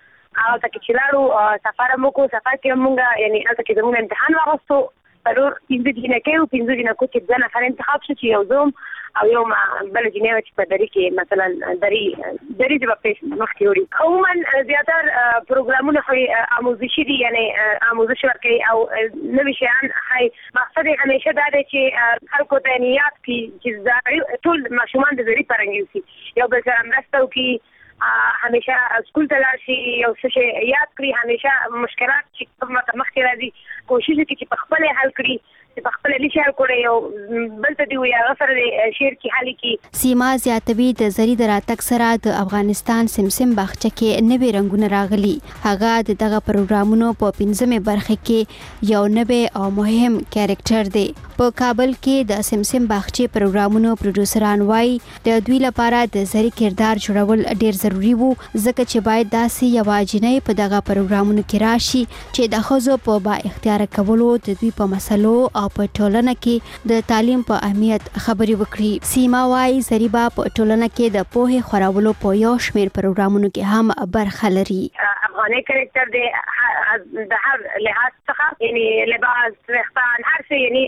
او تک چې لاړو سفر مو کو سفر کې مونږ یعنی هلته کې مونږ امتحان واغستو ضرور پنځه دینه کې او پنځه دینه کو چې ځنه خل انتخاب شو چې یو زوم او یو ما بل جنې چې په دری کې مثلا دری د په مخ کې وړي عموما زیاتر پروګرامونه خو آموزشي دي یعنی آموزش ورکړي او نوي شیان هاي مقصد همیشه دا دی چې خلکو ته نیت کې چې ټول ماشومان د زری پرنګي شي یو بل سره مرسته وکړي همیشه سکول ته لاړ شي یو څه یاد کړي همیشه مشکلات چې مخکې راځي کوشش وکړي چې په خپل حل کړي چې په خپل لشي حل کړي او بل ته دی یا غفر شیر کې حل کړي سیما زیاتوي د زری د راتګ سره د افغانستان سمسم باغچه کې نوې رنگونه راغلي هغه دغه پروګرامونو په 15مه برخه کې یو نوې او مهم کریکټر دی په کابل کې د سمسم باغچه پروګرامونو پروډوسران وایي د دوی لپاره د زری کردار جوړول ډیر ضروری وو ځکه چې باید داسې یو جنۍ په دغه پروګرامونو کې راشي چې د خزو په با اختیار کولو د دوی په مسلو او په ټولنه کې د تعلیم په اهمیت خبرې وکړي سیما وایي زریبا په ټولنه کې د پوهې خورولو په یو شمېر پروګرامونو کې هم برخه لري افغاني کریکټر د هر لحاظ څخه یعنی لباس وختان هر څه یعنی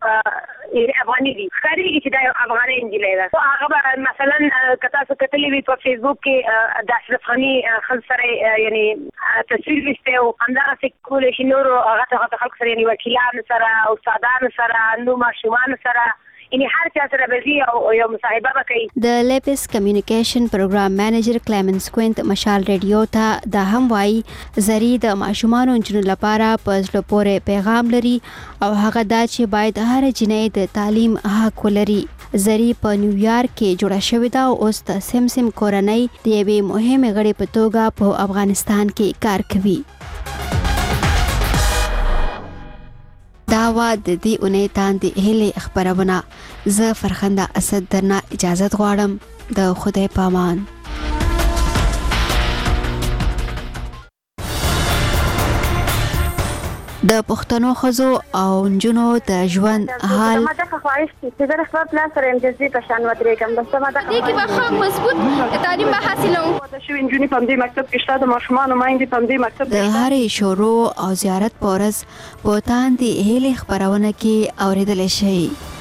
افغاني دي خارجي چې دا افغاني انجلۍ ده هغه مثلا کتا څه کتلې وي په فیسبوک کې د اشرف غنی خل سره یعنی تصویر وشته او همدغه څه کول شي نور هغه خلک سره یعنی وکیلان سره او استادان سره نو ماشومان سره یعنی هر چا سره بزی او یو مصاحبه وکړي د لیپس کمیونیکیشن پروګرام مینیجر کلیمنس کوینت مشال ریډیو ته دا هم وایي زری د ماشومان جنو لپاره په زړه پورې پیغام لري او هغه دا چې باید هر جنۍ د تعلیم حق ولري زری په نیویارک کې جوړه شوې ده او اوس د سمسم کورنۍ د یوې مهمه غړي په توګه په افغانستان کې کار کوي داوا د دې اونۍ تاندې هلي خبرونه زه فرخنده اسد درنه اجازه غواړم د خدای پامان د پښتنو خزو او نجونو د ژوند حال ما دا خواهش چې زه خپل پلان سره امتیازي په شان ودرېږم بس ما دا دې کې به خام مضبوط تعلیم به حاصلوم دا شو انجونی په دې مکتب کې شته د ماشومان مایندې په دې مکتب د هرې شروع او زیارت پورز په تاندې هلي خبرونه کې اوریدل شي